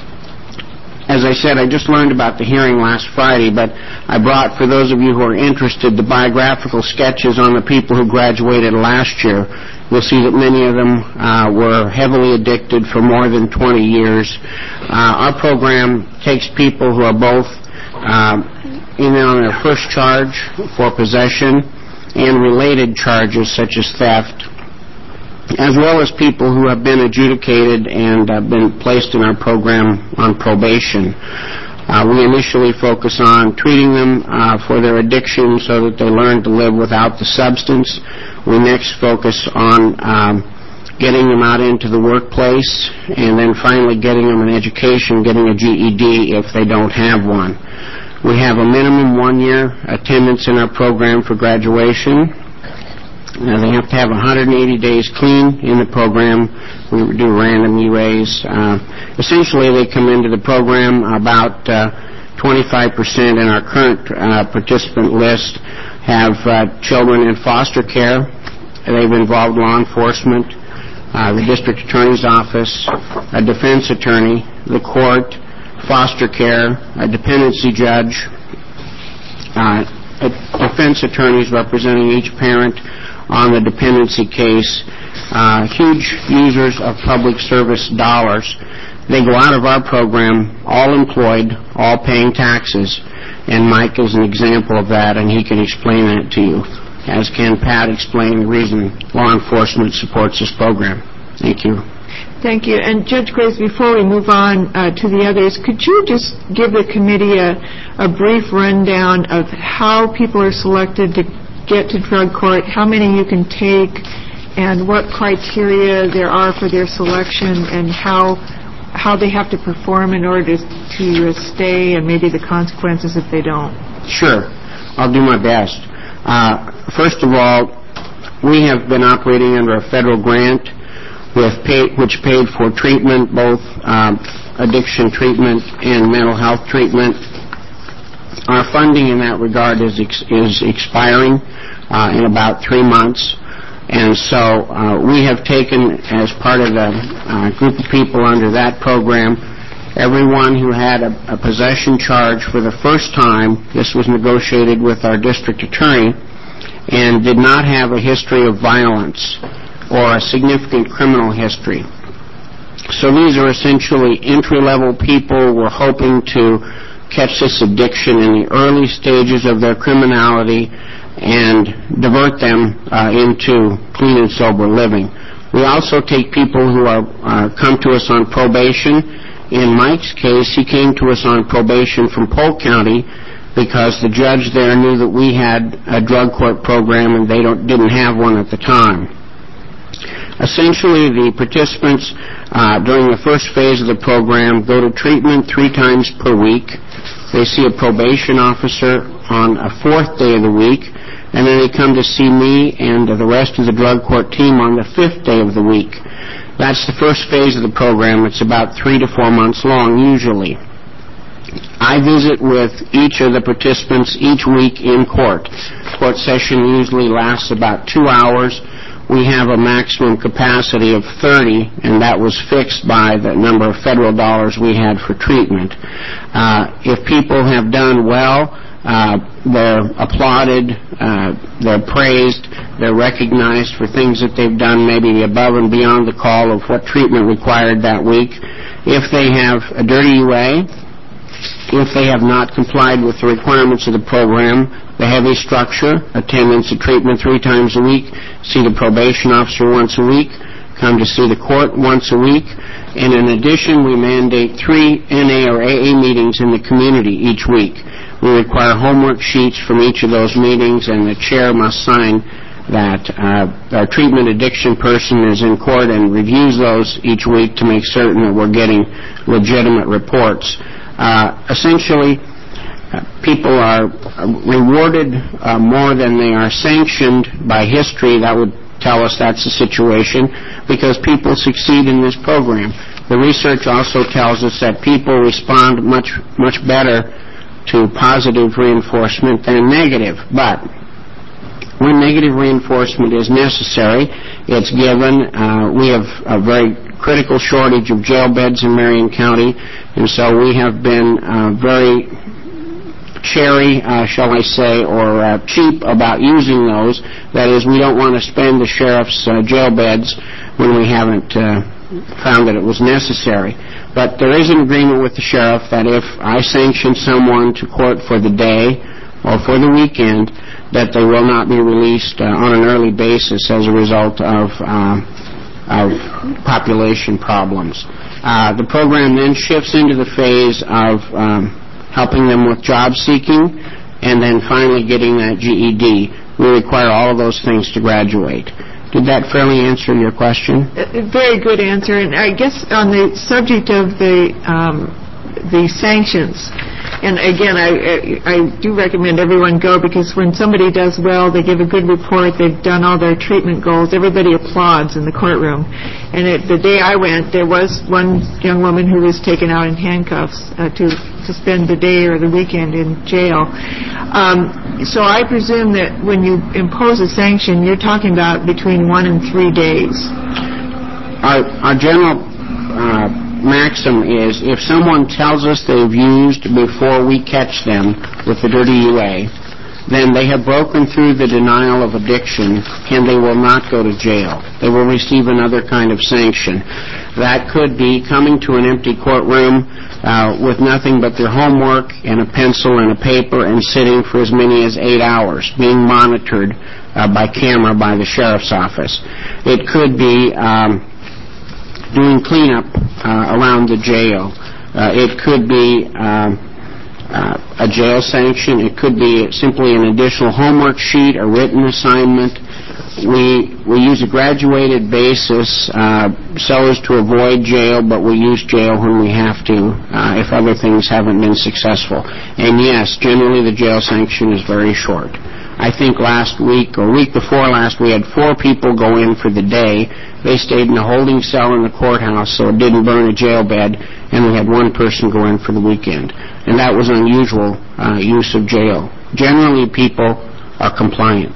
as I said, I just learned about the hearing last Friday, but I brought, for those of you who are interested, the biographical sketches on the people who graduated last year. You'll see that many of them uh, were heavily addicted for more than twenty years. Uh, our program takes people who are both uh, in on their first charge for possession and related charges such as theft, as well as people who have been adjudicated and uh, been placed in our program on probation. Uh, we initially focus on treating them uh, for their addiction so that they learn to live without the substance. We next focus on um, getting them out into the workplace, and then finally getting them an education, getting a G E D if they don't have one. We have a minimum one-year attendance in our program for graduation. Uh, they have to have one hundred eighty days clean in the program. We do random E-rays. Uh, essentially, they come into the program about uh, twenty-five percent in our current uh, participant list have uh, children in foster care. They've involved law enforcement, uh, the district attorney's office, a defense attorney, the court, foster care, a dependency judge, uh, defense attorneys representing each parent on the dependency case, uh, huge users of public service dollars. They go out of our program all employed, all paying taxes, and Mike is an example of that, and he can explain that to you, as can Pat explain the reason law enforcement supports this program. Thank you.
Thank you. And Judge Graves, before we move on uh, to the others, could you just give the committee a, a brief rundown of how people are selected to get to drug court, how many you can take, and what criteria there are for their selection, and how how they have to perform in order to, to stay, and maybe the consequences if they don't?
Sure. I'll do my best. Uh, first of all, we have been operating under a federal grant with pay, which paid for treatment, both uh, addiction treatment and mental health treatment. Our funding in that regard is ex- is expiring uh, in about three months. And so uh, we have taken, as part of the uh, group of people under that program, everyone who had a, a possession charge for the first time. This was negotiated with our district attorney, and did not have a history of violence or a significant criminal history. So these are essentially entry-level people. We're hoping to catch this addiction in the early stages of their criminality and divert them uh, into clean and sober living. We also take people who are uh, come to us on probation. In Mike's case, he came to us on probation from Polk County because the judge there knew that we had a drug court program and they don't, didn't have one at the time. Essentially, the participants uh, during the first phase of the program go to treatment three times per week. They see a probation officer on a fourth day of the week, and then they come to see me and the rest of the drug court team on the fifth day of the week. That's the first phase of the program. It's about three to four months long, usually. I visit with each of the participants each week in court. Court session usually lasts about two hours. We have a maximum capacity of thirty, and that was fixed by the number of federal dollars we had for treatment. Uh, if people have done well, Uh, they're applauded, uh, they're praised, they're recognized for things that they've done maybe above and beyond the call of what treatment required that week. If they have a dirty U A, if they have not complied with the requirements of the program, the heavy structure, attendance at treatment three times a week, see the probation officer once a week, come to see the court once a week, and in addition we mandate three N A or A A meetings in the community each week. We require homework sheets from each of those meetings, and the chair must sign that uh, our treatment addiction person is in court and reviews those each week to make certain that we're getting legitimate reports. Uh, essentially, uh, people are rewarded uh, more than they are sanctioned by history. That would tell us that's the situation, because people succeed in this program. The research also tells us that people respond much, much better to positive reinforcement than negative. But when negative reinforcement is necessary, it's given. Uh, we have a very critical shortage of jail beds in Marion County, and so we have been uh, very cherry, uh, shall I say, or uh, cheap about using those. That is, we don't want to spend the sheriff's uh, jail beds when we haven't uh, found that it was necessary. But there is an agreement with the sheriff that if I sanction someone to court for the day or for the weekend, that they will not be released uh, on an early basis as a result of, uh, of population problems. Uh, the program then shifts into the phase of um, helping them with job seeking, and then finally getting that G E D. We require all of those things to graduate. Did that fairly answer your question?
A very good answer. And I guess on the subject of the um, the sanctions, and again, I, I I do recommend everyone go, because when somebody does well, they give a good report, they've done all their treatment goals, everybody applauds in the courtroom. And it, the day I went, there was one young woman who was taken out in handcuffs uh, to to spend the day or the weekend in jail. Um, so I presume that when you impose a sanction, you're talking about between one and three days.
Our, our general uh, maxim is, if someone tells us they've used before we catch them with the dirty U A, then they have broken through the denial of addiction, and they will not go to jail. They will receive another kind of sanction. That could be coming to an empty courtroom uh, with nothing but their homework and a pencil and a paper, and sitting for as many as eight hours, being monitored uh, by camera by the sheriff's office. It could be um, doing cleanup uh, around the jail. Uh, it could be um, uh, a jail sanction. It could be simply an additional homework sheet, a written assignment. We we use a graduated basis uh, so as to avoid jail, but we use jail when we have to uh, if other things haven't been successful. And yes, generally the jail sanction is very short. I think last week or week before last we had four people go in for the day. They stayed in a holding cell in the courthouse so it didn't burn a jail bed, and we had one person go in for the weekend. And that was unusual uh, use of jail. Generally people are compliant.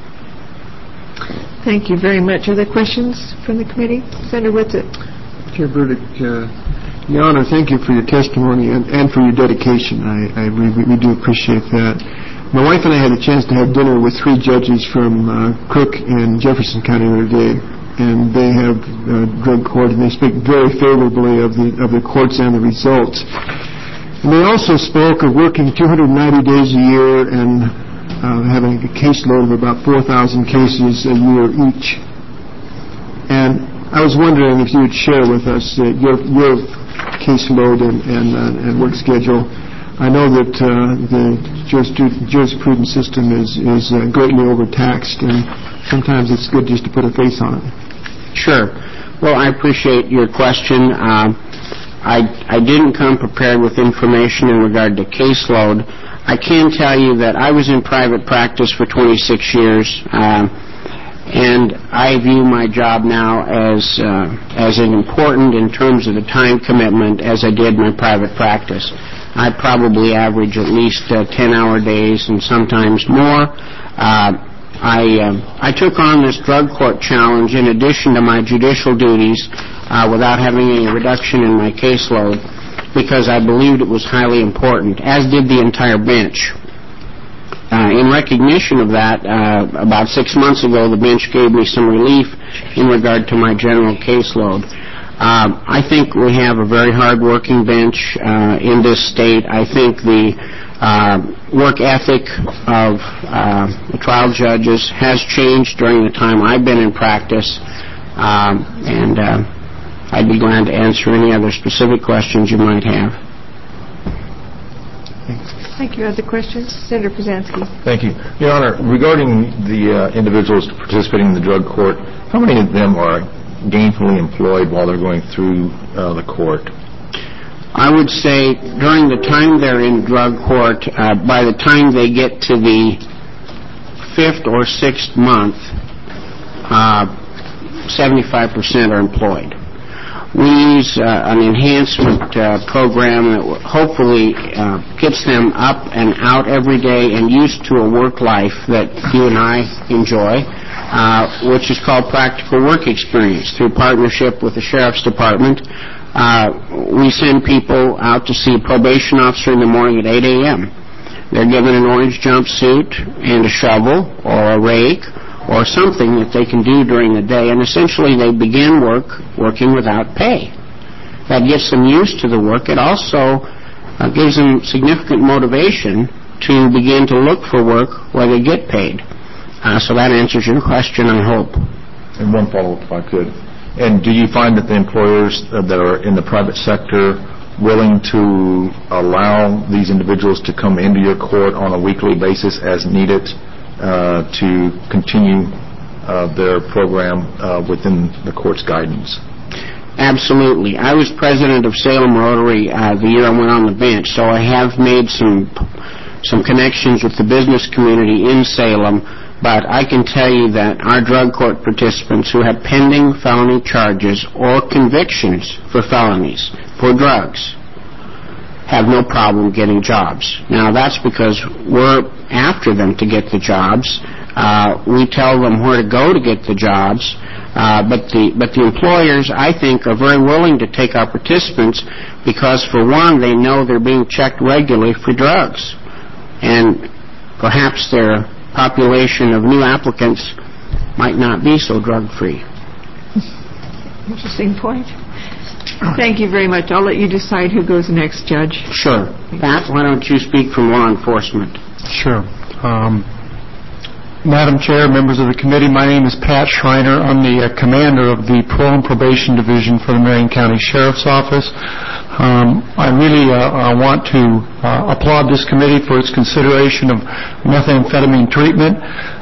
Thank you very much. Are there questions from the committee? Senator Whitsitt.
Chair Burdick, uh, Your Honor, thank you for your testimony and, and for your dedication. I, I we, we do appreciate that. My wife and I had a chance to have dinner with three judges from uh, Cook and Jefferson County the other day, and they have uh, drug court, and they speak very favorably of the of the courts and the results. And they also spoke of working two hundred ninety days a year and Uh, having a caseload of about four thousand cases a year each. And I was wondering if you would share with us uh, your your caseload and and, uh, and work schedule. I know that uh, the jurisprudence system is, is uh, greatly overtaxed, and sometimes it's good just to put a face on it.
Sure. Well, I appreciate your question. Uh, I, I didn't come prepared with information in regard to caseload. I can tell you that I was in private practice for twenty-six years, uh, and I view my job now as uh, as as important in terms of the time commitment as I did my private practice. I probably average at least uh, ten-hour days and sometimes more. Uh, I uh, I took on this drug court challenge in addition to my judicial duties uh, without having any reduction in my caseload, because I believed it was highly important, as did the entire bench. Uh, in recognition of that, uh, about six months ago, the bench gave me some relief in regard to my general caseload. Uh, I think we have a very hard-working bench uh, in this state. I think the uh, work ethic of uh, the trial judges has changed during the time I've been in practice, um, and uh, I'd be glad to answer any other specific questions you might have.
Thank you. Other questions? Senator Pruzansky.
Thank you. Your Honor, regarding the uh, individuals participating in the drug court, how many of them are gainfully employed while they're going through uh, the court?
I would say during the time they're in drug court, uh, by the time they get to the fifth or sixth month, uh, seventy-five percent are employed. We use uh, an enhancement uh, program that hopefully uh, gets them up and out every day and used to a work life that you and I enjoy, uh, which is called Practical Work Experience. Through partnership with the Sheriff's Department, uh, we send people out to see a probation officer in the morning at eight a.m. They're given an orange jumpsuit and a shovel or a rake or something that they can do during the day, and essentially they begin work working without pay. That gets them used to the work. It also uh, gives them significant motivation to begin to look for work where they get paid. Uh, so that answers your question, I hope.
And one follow-up, if I could. And do you find that the employers uh, that are in the private sector willing to allow these individuals to come into your court on a weekly basis as needed Uh, to continue uh, their program uh, within the court's guidance?
Absolutely. I was president of Salem Rotary uh, the year I went on the bench, so I have made some some connections with the business community in Salem, but I can tell you that our drug court participants who have pending felony charges or convictions for felonies, for drugs, have no problem getting jobs. Now, that's because we're after them to get the jobs. Uh, we tell them where to go to get the jobs, uh, but the but the employers, I think, are very willing to take our participants because, for one, they know they're being checked regularly for drugs, and perhaps their population of new applicants might not be so drug-free.
Interesting point. Thank you very much. I'll let you decide who goes next, Judge.
Sure. Pat, why don't you speak from law enforcement?
Sure. Um, Madam Chair, members of the committee, my name is Pat Schreiner. I'm the uh, commander of the Parole and Probation Division for the Marion County Sheriff's Office.
Um, I really uh, uh, want to uh, applaud this committee for its consideration of methamphetamine treatment.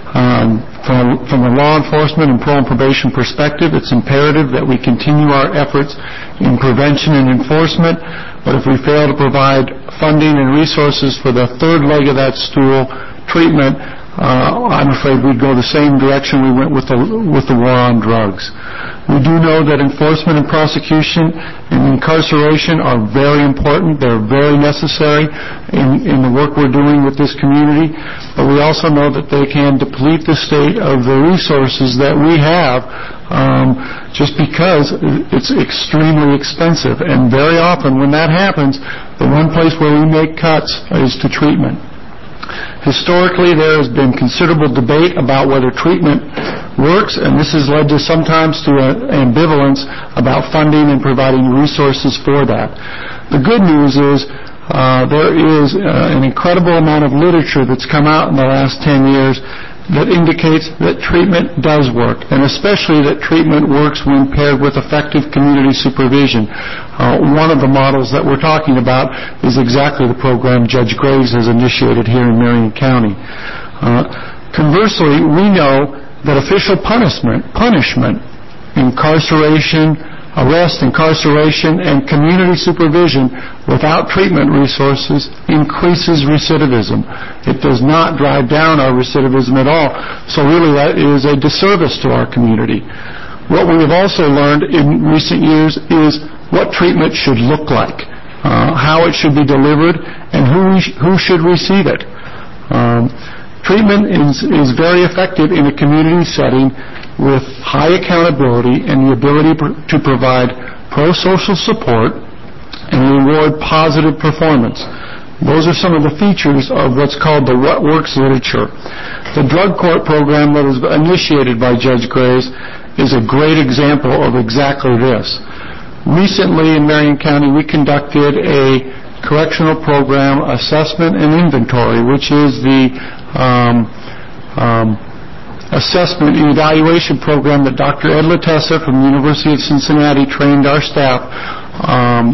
Um, from, a, from a law enforcement and parole and probation perspective, it's imperative that we continue our efforts in prevention and enforcement. But if we fail to provide funding and resources for the third leg of that stool, treatment, uh, I'm afraid we'd go the same direction we went with the, with the war on drugs. We do know that enforcement and prosecution and incarceration are very important. They're very necessary in, in the work we're doing with this community. But we also know that they can deplete the state of the resources that we have um, just because it's extremely expensive. And very often when that happens, the one place where we make cuts is to treatment. Historically, there has been considerable debate about whether treatment works, and this has led to sometimes to an ambivalence about funding and providing resources for that. The good news is uh, there is uh, an incredible amount of literature that's come out in the last ten years that indicates that treatment does work, and especially that treatment works when paired with effective community supervision. Uh, one of the models that we're talking about is exactly the program Judge Graves has initiated here in Marion County. Uh, conversely, we know that official punishment, punishment, incarceration, arrest, incarceration, and community supervision without treatment resources increases recidivism. It does not drive down our recidivism at all. So really that is a disservice to our community. What we have also learned in recent years is what treatment should look like, uh, how it should be delivered, and who, we sh- who should receive it. Um, treatment is, is very effective in a community setting with high accountability and the ability pr- to provide pro-social support and reward positive performance. Those are some of the features of what's called the What Works literature. The drug court program that was initiated by Judge Graves is a great example of exactly this. Recently in Marion County, we conducted a correctional program assessment and inventory, which is the um, um, assessment and evaluation program that Doctor Ed Latessa from the University of Cincinnati trained our staff um,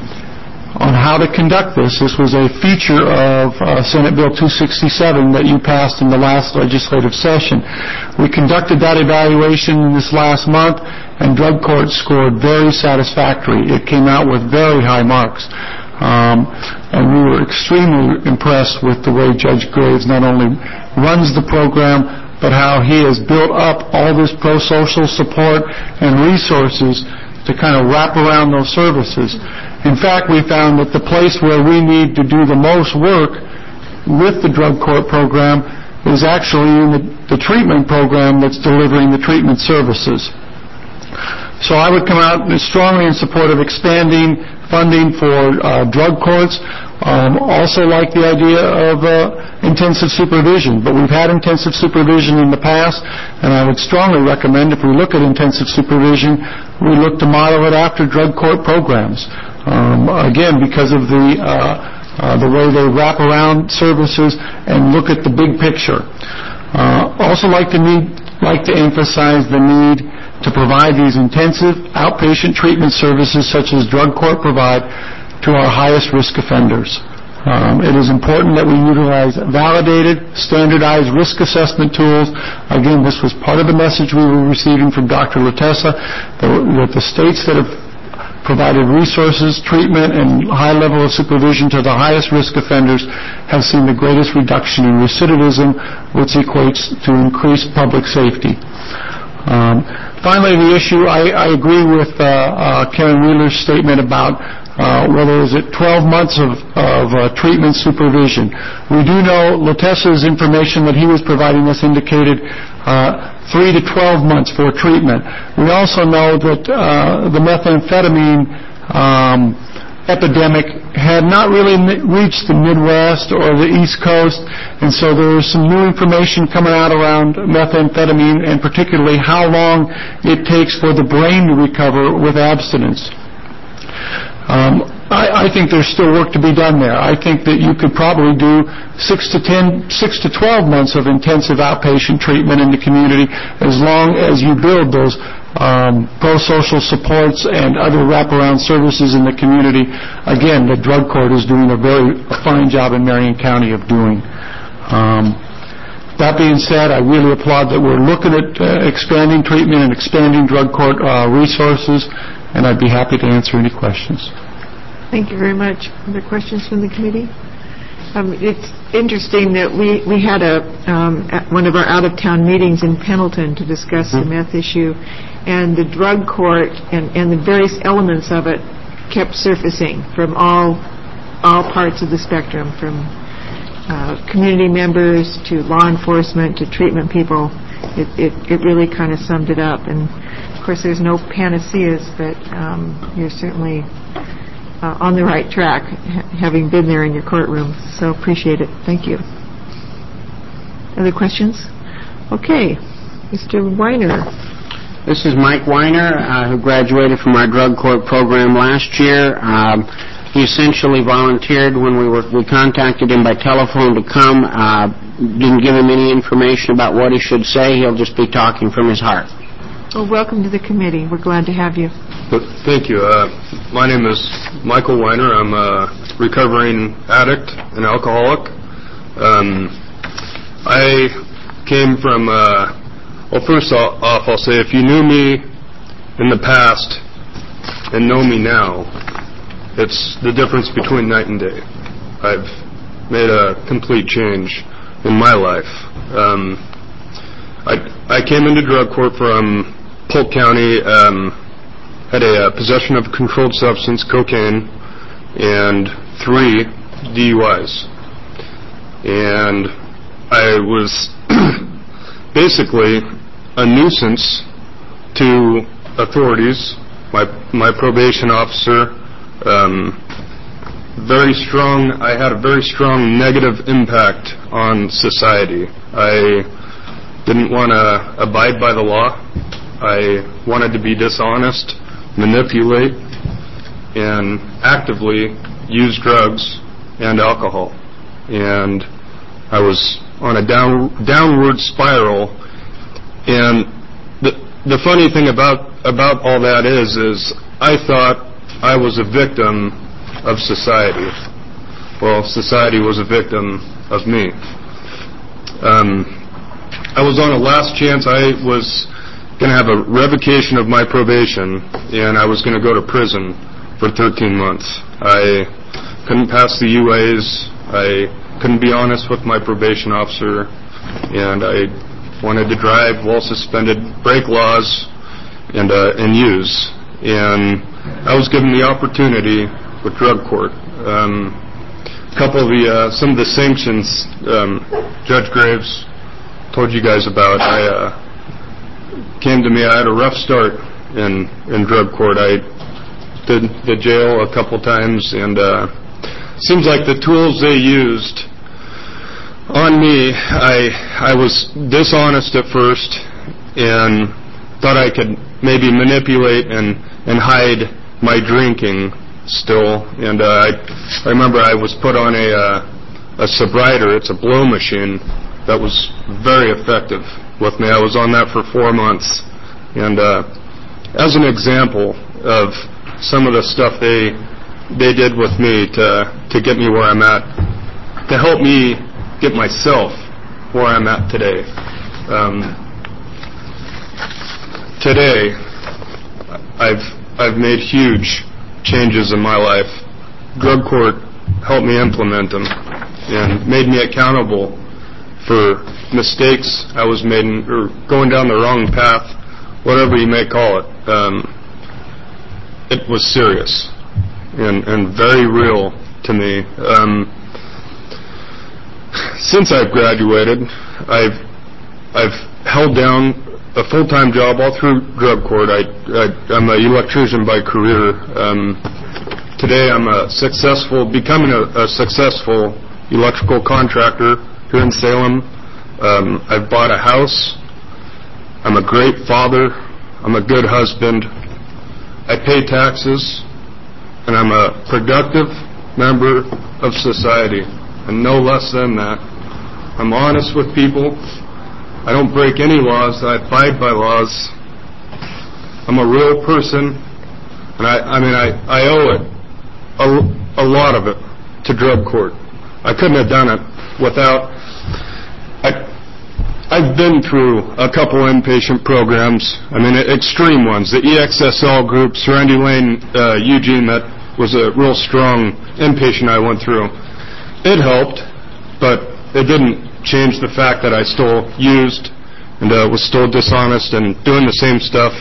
on how to conduct this. This was a feature of uh, Senate Bill two sixty-seven that you passed in the last legislative session. We conducted that evaluation this last month, and drug court scored very satisfactory. It came out with very high marks. Um, and we were extremely impressed with the way Judge Graves not only runs the program, but how he has built up all this pro-social support and resources to kind of wrap around those services. In fact, we found that the place where we need to do the most work with the drug court program is actually in the, the treatment program that's delivering the treatment services. So I would come out strongly in support of expanding funding for uh, drug courts. Um, also like the idea of uh, intensive supervision, but we've had intensive supervision in the past, and I would strongly recommend if we look at intensive supervision, we look to model it after drug court programs. Um, again, because of the uh, uh, the way they wrap around services and look at the big picture. Uh, also like to need like to emphasize the need to provide these intensive outpatient treatment services such as drug court provide to our highest risk offenders. Um, it is important that we utilize validated, standardized risk assessment tools. Again, this was part of the message we were receiving from Doctor Latessa, that, that the states that have provided resources, treatment, and high level of supervision to the highest risk offenders have seen the greatest reduction in recidivism, which equates to increased public safety. Um, finally, the issue, I, I agree with uh, uh, Karen Wheeler's statement about uh, whether is it twelve months of, of uh, treatment supervision. We do know Latessa's information that he was providing us indicated uh, three to twelve months for treatment. We also know that uh, the methamphetamine um, epidemic had not really reached the Midwest or the East Coast, and so there was some new information coming out around methamphetamine, and particularly how long it takes for the brain to recover with abstinence. Um, I, I think there's still work to be done there. I think that you could probably do six to ten, six to twelve months of intensive outpatient treatment in the community as long as you build those um, pro-social supports, and other wraparound services in the community, again, the drug court is doing a very fine job in Marion County of doing. Um, that being said, I really applaud that we're looking at uh, expanding treatment and expanding drug court uh, resources, and I'd be happy to answer any questions.
Thank you very much. Other questions from the committee? Um, it's interesting that we, we had a um, at one of our out-of-town meetings in Pendleton to discuss mm-hmm. the meth issue, and the drug court and, and the various elements of it kept surfacing from all all parts of the spectrum, from uh, community members to law enforcement to treatment people. It, it, it really kind of summed it up. And, of course, there's no panaceas, but um, you're certainly uh, on the right track, ha- having been there in your courtroom. So appreciate it. Thank you. Other questions? Okay. Mister Weiner.
This is Mike Weiner, uh, who graduated from our drug court program last year. Um, he essentially volunteered when we were we contacted him by telephone to come. Uh, didn't give him any information about what he should say. He'll just be talking from his heart.
Well, welcome to the committee. We're glad to have you.
Thank you. Uh, my name is Michael Weiner. I'm a recovering addict and alcoholic. Um, I came from... Uh, Well, first off, I'll say if you knew me in the past and know me now, it's the difference between night and day. I've made a complete change in my life. Um, I, I came into drug court from Polk County, um, had a uh, possession of a controlled substance, cocaine, and three D U Is. And I was basically a nuisance to authorities, my my probation officer. Um, very strong. I had a very strong negative impact on society. I didn't want to abide by the law. I wanted to be dishonest, manipulate, and actively use drugs and alcohol. And I was on a down, downward spiral. And the the funny thing about about all that is, is I thought I was a victim of society. Well, society was a victim of me. Um, I was on a last chance. I was going to have a revocation of my probation, and I was going to go to prison for thirteen months. I couldn't pass the U As. I couldn't be honest with my probation officer, and I wanted to drive while suspended, break laws, and uh, and use. And I was given the opportunity with drug court. Um, a couple of the uh, some of the sanctions um, Judge Graves told you guys about. I uh, came to me. I had a rough start in in drug court. I did the jail a couple times, and uh, seems like the tools they used on me, I I was dishonest at first and thought I could maybe manipulate and, and hide my drinking still. And uh, I, I remember I was put on a uh, a sobriety. It's a blow machine that was very effective with me. I was on that for four months. And uh, as an example of some of the stuff they they did with me to to get me where I'm at, to help me get myself where I'm at today. Um, today, I've I've made huge changes in my life. Drug court helped me implement them and made me accountable for mistakes I was making or going down the wrong path, whatever you may call it. Um, it was serious and, and very real to me. Um, Since I've graduated, I've I've held down a full-time job all through drug court. I, I I'm an electrician by career. Um, today, I'm a successful, becoming a, a successful electrical contractor here in Salem. Um, I've bought a house. I'm a great father. I'm a good husband. I pay taxes, and I'm a productive member of society. And no less than that. I'm honest with people. I don't break any laws. I abide by laws. I'm a real person, and I, I mean, I, I owe it, a, a lot of it, to drug court. I couldn't have done it without, I, I've been through a couple inpatient programs, I mean, extreme ones. The E X S L group, Serenity Lane, uh, Eugene, that was a real strong inpatient I went through. It helped, but it didn't change the fact that I still used and uh, was still dishonest and doing the same stuff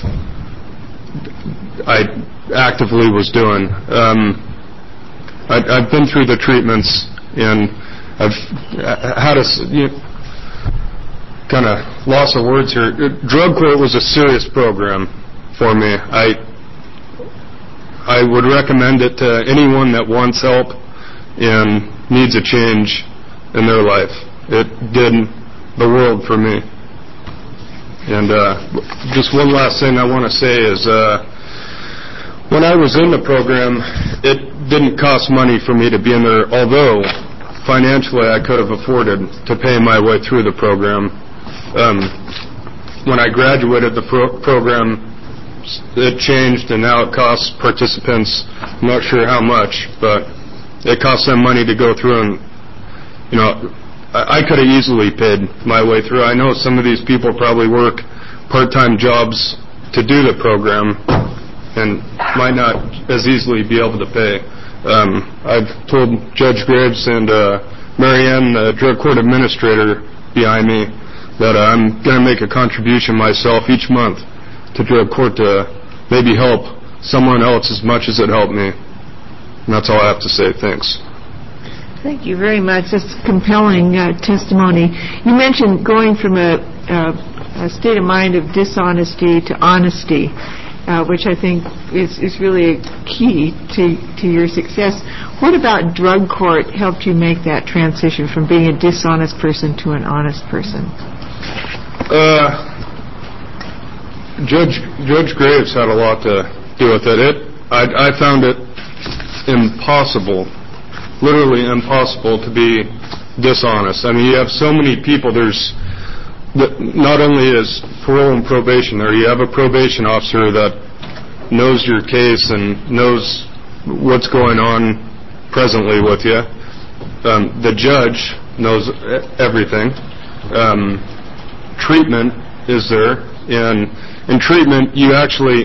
I actively was doing. Um, I, I've been through the treatments, and I've had a you know, kind of loss of words here. Drug court was a serious program for me. I I would recommend it to anyone that wants help and needs a change in their life. It did the world for me. And uh, just one last thing I want to say is uh, when I was in the program, it didn't cost money for me to be in there, although financially I could have afforded to pay my way through the program. Um, when I graduated the pro- program, it changed, and now it costs participants, I'm not sure how much, but it costs them money to go through, and, you know, I, I could have easily paid my way through. I know some of these people probably work part-time jobs to do the program and might not as easily be able to pay. Um, I've told Judge Graves and uh, Mary Ann, the drug court administrator behind me, that uh, I'm going to make a contribution myself each month to drug court to maybe help someone else as much as it helped me. And that's all I have to say. Thanks.
Thank you very much. That's compelling uh, testimony. You mentioned going from a, uh, a state of mind of dishonesty to honesty, uh, which I think is, is really a key to, to your success. What about drug court helped you make that transition from being a dishonest person to an honest person?
Uh... Judge Judge Graves had a lot to do with it. It I, I found it impossible, literally impossible, to be dishonest. I mean, you have so many people. There's not only is parole and probation there, you have a probation officer that knows your case and knows what's going on presently with you. Um, the judge knows everything. Um, treatment is there, and in treatment, you actually,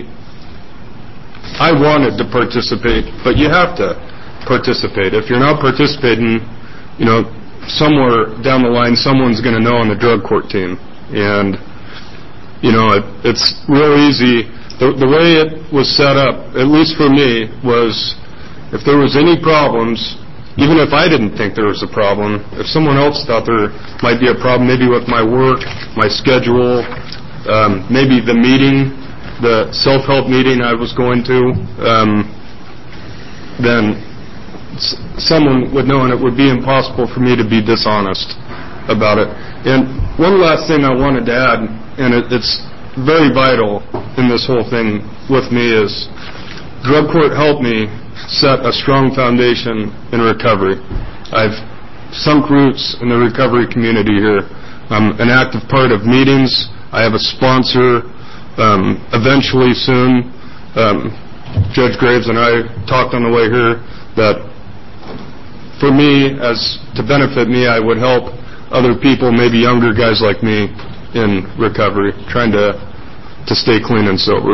I wanted to participate, but you have to participate. If you're not participating, you know, somewhere down the line, someone's going to know on the drug court team. And, you know, it, it's real easy. The, the way it was set up, at least for me, was if there was any problems, even if I didn't think there was a problem, if someone else thought there might be a problem, maybe with my work, my schedule, Um, maybe the meeting, the self-help meeting I was going to, um, then s- someone would know, and it would be impossible for me to be dishonest about it. And one last thing I wanted to add, and it, it's very vital in this whole thing with me, is drug court helped me set a strong foundation in recovery. I've sunk roots in the recovery community here. I'm an active part of meetings. I have a sponsor um, eventually soon. Um, Judge Graves and I talked on the way here that for me, as to benefit me, I would help other people, maybe younger guys like me, in recovery, trying to to stay clean and sober.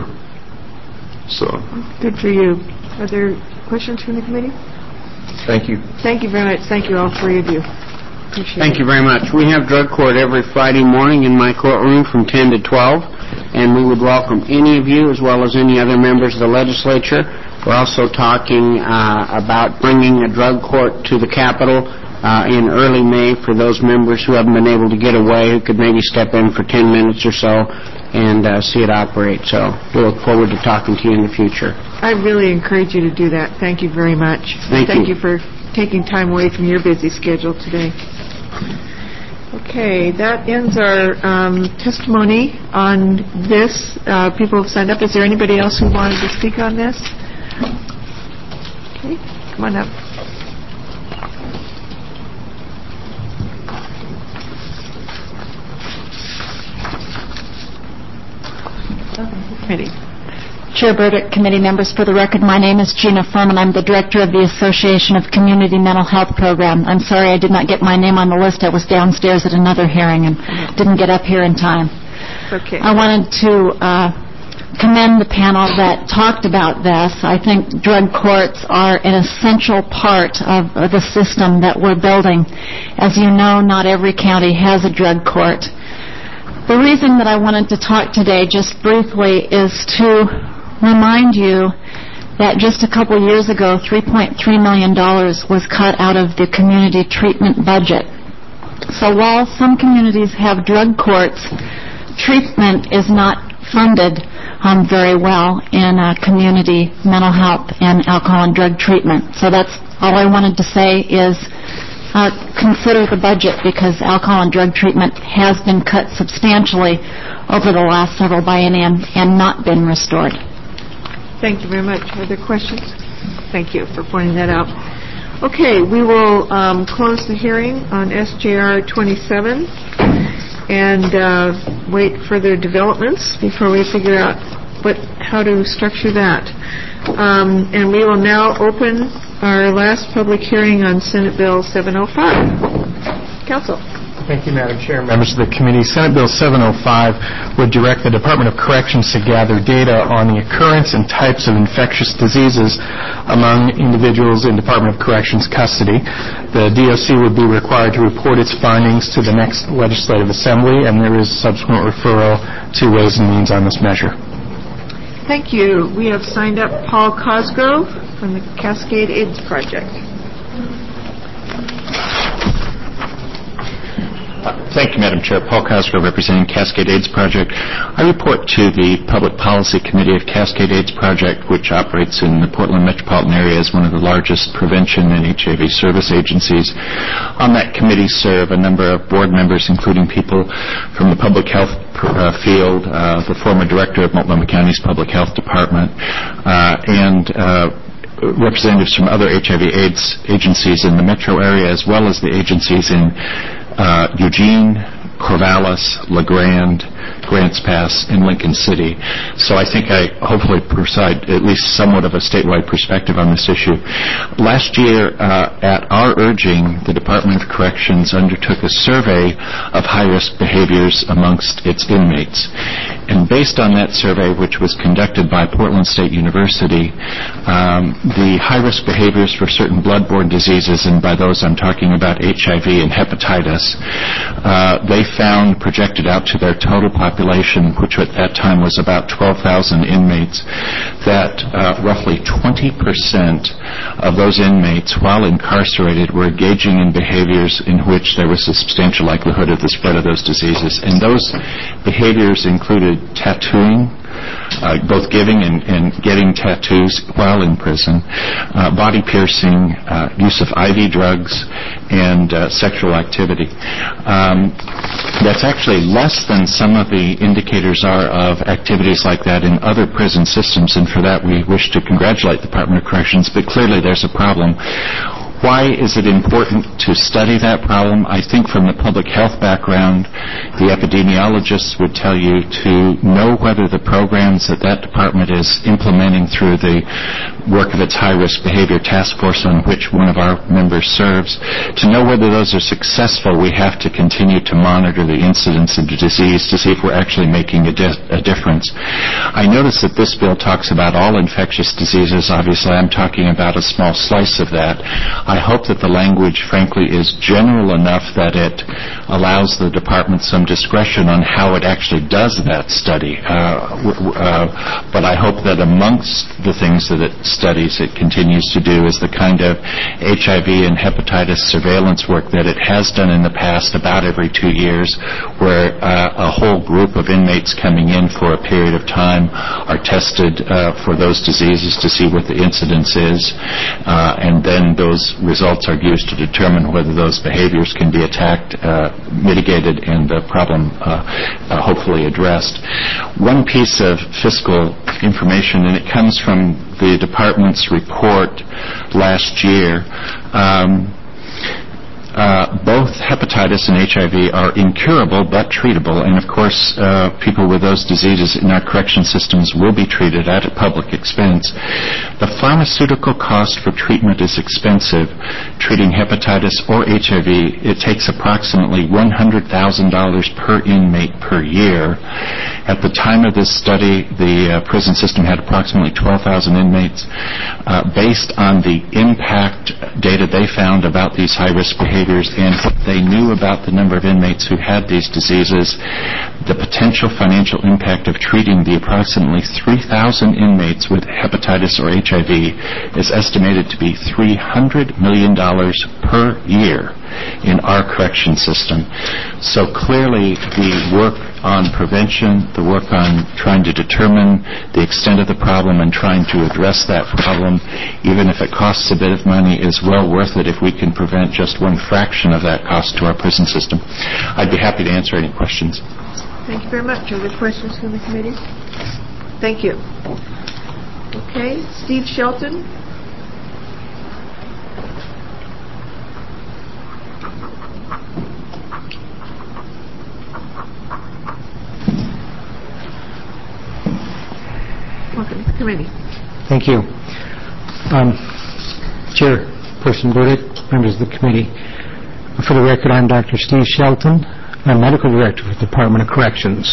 So
good for you. Are there questions from the committee?
Thank you.
Thank you very much. Thank you, all three of you.
Thank you very much. We have drug court every Friday morning in my courtroom from ten to twelve, and we would welcome any of you as well as any other members of the legislature. We're also talking uh, about bringing a drug court to the Capitol uh, in early May for those members who haven't been able to get away, who could maybe step in for ten minutes or so and uh, see it operate. So we look forward to talking to you in the future.
I really encourage you to do that. Thank you very much.
Thank,
Thank
you.
you for taking time away from your busy schedule today. Okay, that ends our um, testimony on this. Uh, people have signed up. Is there anybody else who wanted to speak on this? Okay, come on up. Committee.
Chair Burdick, committee members, for the record, my name is Gina Furman. I'm the director of the Association of Community Mental Health Program. I'm sorry I did not get my name on the list. I was downstairs at another hearing and didn't get up here in time.
Okay.
I wanted to uh, commend the panel that talked about this. I think drug courts are an essential part of the system that we're building. As you know, not every county has a drug court. The reason that I wanted to talk today, just briefly, is to remind you that just a couple years ago, three point three million dollars was cut out of the community treatment budget. So while some communities have drug courts, treatment is not funded um, very well in uh, community mental health and alcohol and drug treatment. So that's all I wanted to say is uh, consider the budget, because alcohol and drug treatment has been cut substantially over the last several biennium and not been restored.
Thank you very much. Other questions? Thank you for pointing that out. Okay, we will um, close the hearing on S J R twenty-seven and uh, wait further developments before we figure out what how to structure that. Um, and we will now open our last public hearing on Senate Bill seven oh five. Council.
Thank you, Madam Chair, members of the committee. Senate Bill seven oh five would direct the Department of Corrections to gather data on the occurrence and types of infectious diseases among individuals in Department of Corrections custody. The D O C would be required to report its findings to the next legislative assembly, and there is subsequent referral to Ways and Means on this measure.
Thank you. We have signed up Paul Cosgrove from the Cascade AIDS Project.
Uh, thank you, Madam Chair. Paul Cosgrove, representing Cascade AIDS Project. I report to the Public Policy Committee of Cascade AIDS Project, which operates in the Portland metropolitan area as one of the largest prevention and H I V service agencies. On that committee serve a number of board members, including people from the public health uh, field, uh, the former director of Multnomah County's Public Health Department, uh, and uh, representatives from other H I V AIDS agencies in the metro area, as well as the agencies in Uh, Eugene, Corvallis, LeGrand, Grants Pass, and Lincoln City. So I think I hopefully provide at least somewhat of a statewide perspective on this issue. Last year, uh, at our urging, the Department of Corrections undertook a survey of high-risk behaviors amongst its inmates. And based on that survey, which was conducted by Portland State University, um, the high-risk behaviors for certain blood-borne diseases, and by those I'm talking about H I V and hepatitis, uh, they found, projected out to their total population, which at that time was about twelve thousand inmates, that uh, roughly twenty percent of those inmates, while incarcerated, were engaging in behaviors in which there was a substantial likelihood of the spread of those diseases. And those behaviors included tattooing, Uh, both giving and, and getting tattoos while in prison, uh, body piercing, uh, use of I V drugs, and uh, sexual activity. Um, that's actually less than some of the indicators are of activities like that in other prison systems, and for that we wish to congratulate the Department of Corrections, but clearly there's a problem. Why is it important to study that problem? I think from the public health background, the epidemiologists would tell you to know whether the programs that that department is implementing through the work of its high-risk behavior task force, on which one of our members serves, to know whether those are successful, we have to continue to monitor the incidence of the disease to see if we're actually making a, di- a difference. I notice that this bill talks about all infectious diseases. Obviously, I'm talking about a small slice of that. I hope that the language, frankly, is general enough that it allows the department some discretion on how it actually does that study. Uh, w- uh, but I hope that amongst the things that it studies, it continues to do is the kind of H I V and hepatitis surveillance work that it has done in the past about every two years, where uh, a whole group of inmates coming in for a period of time are tested uh, for those diseases to see what the incidence is, uh, and then those results are used to determine whether those behaviors can be attacked, uh, mitigated, and the problem uh, uh, hopefully addressed. One piece of fiscal information, and it comes from the department's report last year. Um, Uh, both hepatitis and H I V are incurable but treatable, and of course uh, people with those diseases in our correction systems will be treated at a public expense. The pharmaceutical cost for treatment is expensive. Treating hepatitis or H I V, it takes approximately one hundred thousand dollars per inmate per year. At the time of this study, the uh, prison system had approximately twelve thousand inmates. Uh, based on the impact data they found about these high-risk behaviors and what they knew about the number of inmates who had these diseases, the potential financial impact of treating the approximately three thousand inmates with hepatitis or H I V is estimated to be three hundred million dollars per year in our correction system. So clearly the work on prevention, the work on trying to determine the extent of the problem and trying to address that problem, even if it costs a bit of money, is well worth it if we can prevent just one fraction of that cost to our prison system. I'd be happy to answer any questions.
Thank you very much. Are there questions from the committee? Thank you. Okay, Steve Shelton. Welcome to the committee.
Thank you. Um, Chairperson Burdick, members of the committee. For the record, I'm Doctor Steve Shelton. I'm Medical Director for the Department of Corrections.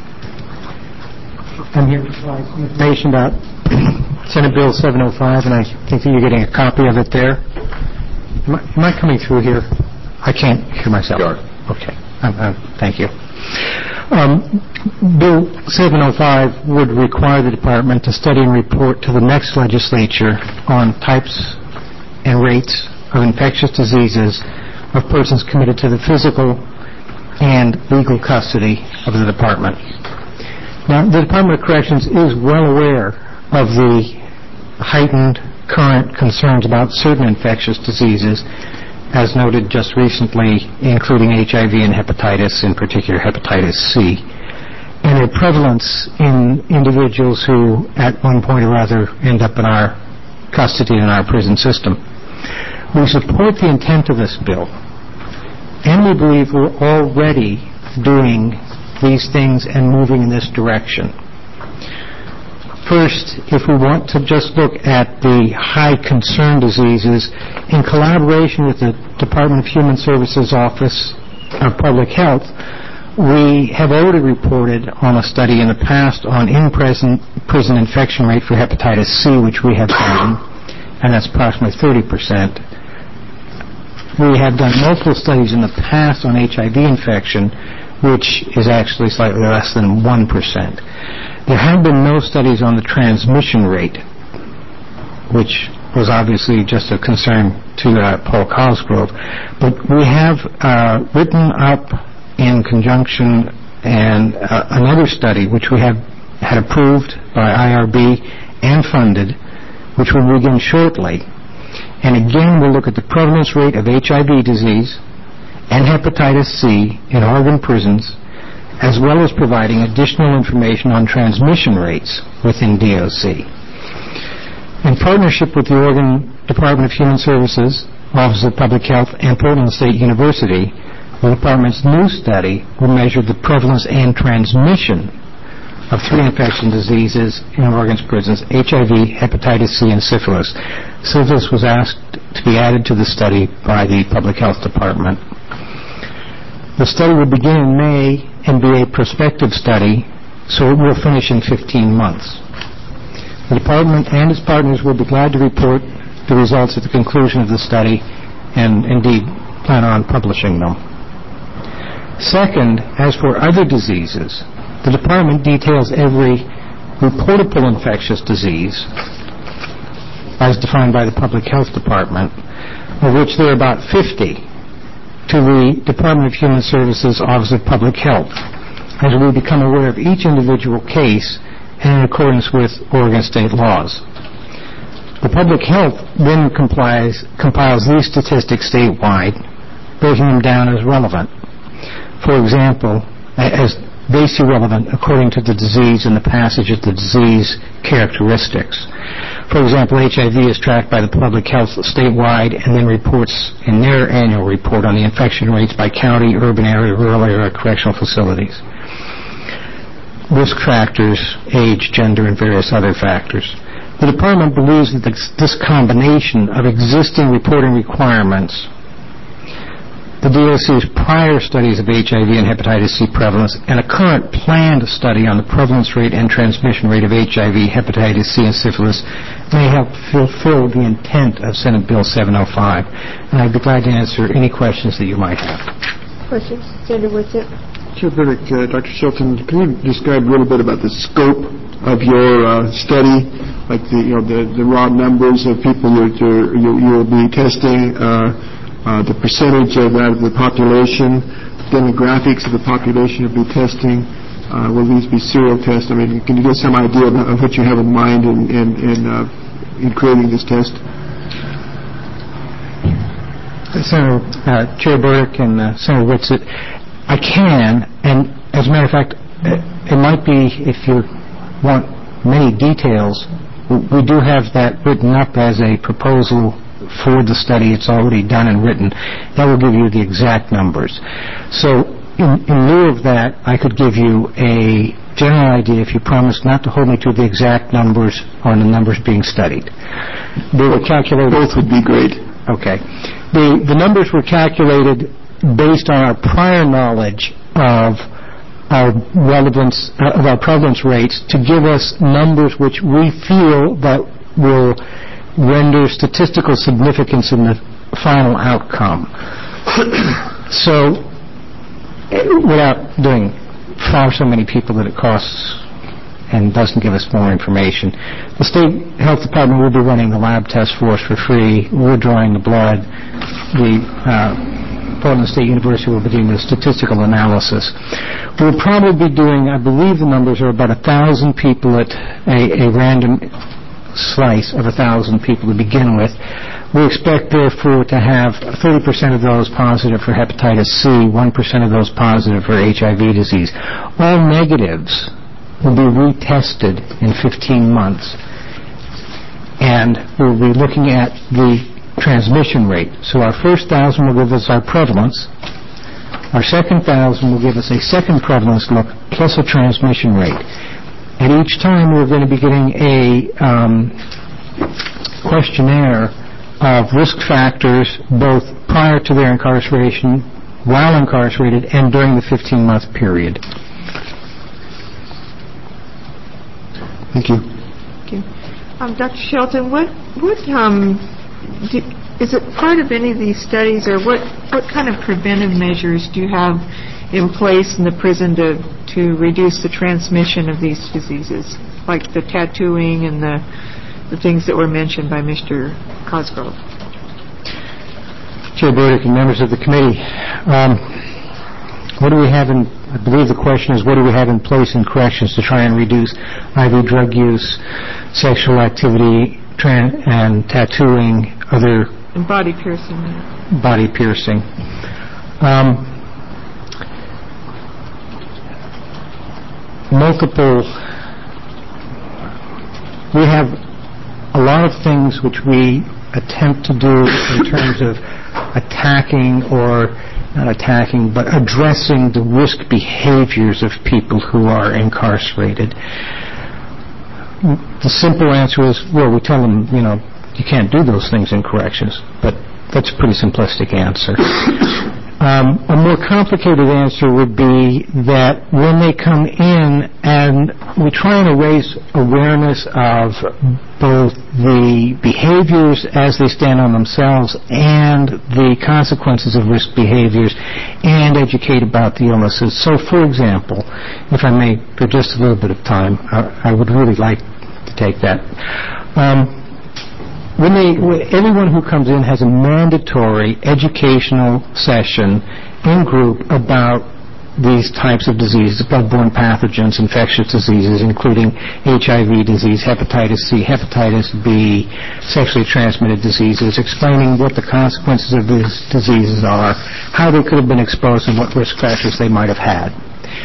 I'm here to provide some information about Senate Bill seven oh five, and I think that you're getting a copy of it there. Am I, am I coming through here? I can't hear myself.
You are.
Okay. Um, uh, thank you. Um, Bill seven oh five would require the Department to study and report to the next legislature on types and rates of infectious diseases of persons committed to the physical and legal custody of the Department. Now, the Department of Corrections is well aware of the heightened current concerns about certain infectious diseases, as noted just recently, including H I V and hepatitis, in particular hepatitis C, and their prevalence in individuals who, at one point or other, end up in our custody in our prison system. We support the intent of this bill, and we believe we're already doing these things and moving in this direction. First, if we want to just look at the high concern diseases, in collaboration with the Department of Human Services Office of Public Health, we have already reported on a study in the past on in-prison prison infection rate for hepatitis C, which we have done, and that's approximately thirty percent. We have done multiple studies in the past on H I V infection, which is actually slightly less than one percent. There have been no studies on the transmission rate, which was obviously just a concern to uh, Paul Cosgrove. But we have uh, written up in conjunction and uh, another study, which we have had approved by I R B and funded, which will begin shortly. And again, we'll look at the prevalence rate of H I V disease and hepatitis C in Oregon prisons, as well as providing additional information on transmission rates within D O C. In partnership with the Oregon Department of Human Services, Office of Public Health, and Portland State University, the Department's new study will measure the prevalence and transmission of three infection diseases in Oregon's prisons: H I V, hepatitis C, and syphilis. Syphilis was asked to be added to the study by the Public Health Department. The study will begin in May and be a prospective study, so it will finish in fifteen months. The Department and its partners will be glad to report the results at the conclusion of the study and indeed plan on publishing them. Second, as for other diseases, the Department details every reportable infectious disease, as defined by the Public Health Department, of which there are about fifty, to the Department of Human Services Office of Public Health, as we become aware of each individual case and in accordance with Oregon state laws. The Public Health then complies, compiles these statistics statewide, breaking them down as relevant. For example, as they see relevant according to the disease and the passage of the disease characteristics. For example, H I V is tracked by the Public Health statewide and then reports in their annual report on the infection rates by county, urban area, rural area, correctional facilities. Risk factors, age, gender, and various other factors. The Department believes that this combination of existing reporting requirements, the D O C's prior studies of H I V and hepatitis C prevalence, and a current planned study on the prevalence rate and transmission rate of H I V, hepatitis C, and syphilis may help fulfill the intent of Senate Bill seven oh five. And I'd be glad to answer any questions that you might have.
Questions? Senator Whitsitt.
Chair Burdick, uh, Doctor Shelton, can you describe a little bit about the scope of your uh, study, like the you know the, the raw numbers of people that you're, you, you'll be testing? Uh, Uh, the percentage of that of the population, demographics of the population you'll be testing. Uh, will these be serial tests? I mean, can you give some idea of, of what you have in mind in in, in, uh, in creating this test?
Senator uh, Chair Burdick and uh, Senator Whitsitt, I can, and as a matter of fact, it might be, if you want many details, we do have that written up as a proposal for the study. It's already done and written. That will give you the exact numbers. So in, in lieu of that, I could give you a general idea if you promise not to hold me to the exact numbers on the numbers being studied. They were calculated...
Both would be great.
Okay. The, the numbers were calculated based on our prior knowledge of our relevance, uh, of our prevalence rates, to give us numbers which we feel that will render statistical significance in the final outcome. So, without doing far so many people that it costs and doesn't give us more information, the State Health Department will be running the lab test for us for free. We're drawing the blood. The uh, Portland State University will be doing the statistical analysis. We'll probably be doing, I believe the numbers are about a thousand people at a, a random slice of a thousand people to begin with. We expect, therefore, to have thirty percent of those positive for hepatitis C, one percent of those positive for H I V disease. All negatives will be retested in fifteen months. And we'll be looking at the transmission rate. So our first thousand will give us our prevalence. Our second thousand will give us a second prevalence look plus a transmission rate. And each time we're going to be getting a um, questionnaire of risk factors both prior to their incarceration, while incarcerated, and during the fifteen-month period.
Thank you.
Thank you. Um, Doctor Shelton, what, what um, do, is it part of any of these studies, or what, what kind of preventive measures do you have in place in the prison to, to reduce the transmission of these diseases, like the tattooing and the, the things that were mentioned by Mister Cosgrove?
Chair Burdick and members of the committee, um, what do we have in, I believe the question is, what do we have in place in corrections to try and reduce I V drug use, sexual activity, tran- and tattooing, other...
And body piercing.
Body piercing. Um, multiple, we have a lot of things which we attempt to do in terms of attacking or not attacking, but addressing the risk behaviors of people who are incarcerated. The simple answer is, well, we tell them, you know, you can't do those things in corrections, but that's a pretty simplistic answer. Um, a more complicated answer would be that when they come in, and we try and raise awareness of both the behaviors as they stand on themselves and the consequences of risk behaviors, and educate about the illnesses. So, for example, if I may, for just a little bit of time, I, I would really like to take that. Um, When they, everyone who comes in has a mandatory educational session in group about these types of diseases, blood-borne pathogens, infectious diseases, including H I V disease, hepatitis C, hepatitis B, sexually transmitted diseases, explaining what the consequences of these diseases are, how they could have been exposed, and what risk factors they might have had.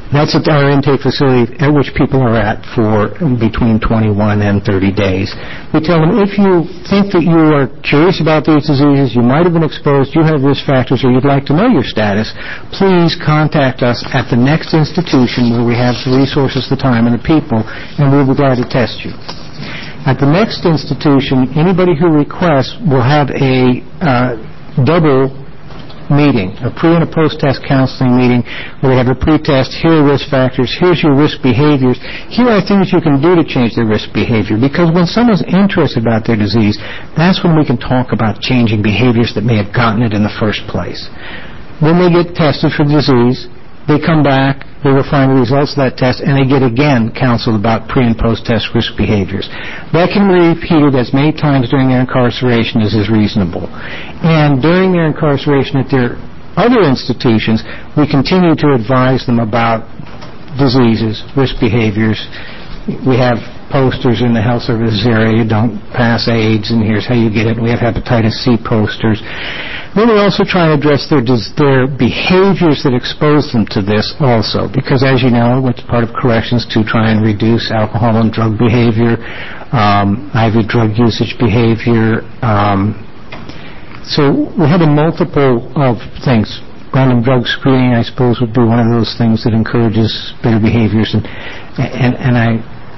That's at our intake facility at which people are at for between twenty-one and thirty days. We tell them, if you think that you are curious about these diseases, you might have been exposed, you have risk factors, or you'd like to know your status, please contact us at the next institution where we have the resources, the time, and the people, and we'll be glad to test you. At the next institution, anybody who requests will have a uh, double meeting, a pre- and a post-test counseling meeting where we have a pre-test, here are risk factors, here's your risk behaviors, here are things you can do to change their risk behavior. Because when someone's interested about their disease, that's when we can talk about changing behaviors that may have gotten it in the first place. When they get tested for the disease, they come back, they will find the results of that test, and they get again counseled about pre- and post-test risk behaviors. That can be repeated as many times during their incarceration as is reasonable. And during their incarceration at their other institutions, we continue to advise them about diseases, risk behaviors. We have posters in the health services area, don't pass AIDS, and here's how you get it. We have hepatitis C posters. Then we also try to address their, their behaviors that expose them to this also, because as you know, it's part of corrections to try and reduce alcohol and drug behavior, um, I V drug usage behavior. Um, so we have a multiple of things. Random drug screening, I suppose, would be one of those things that encourages better behaviors, and and, and I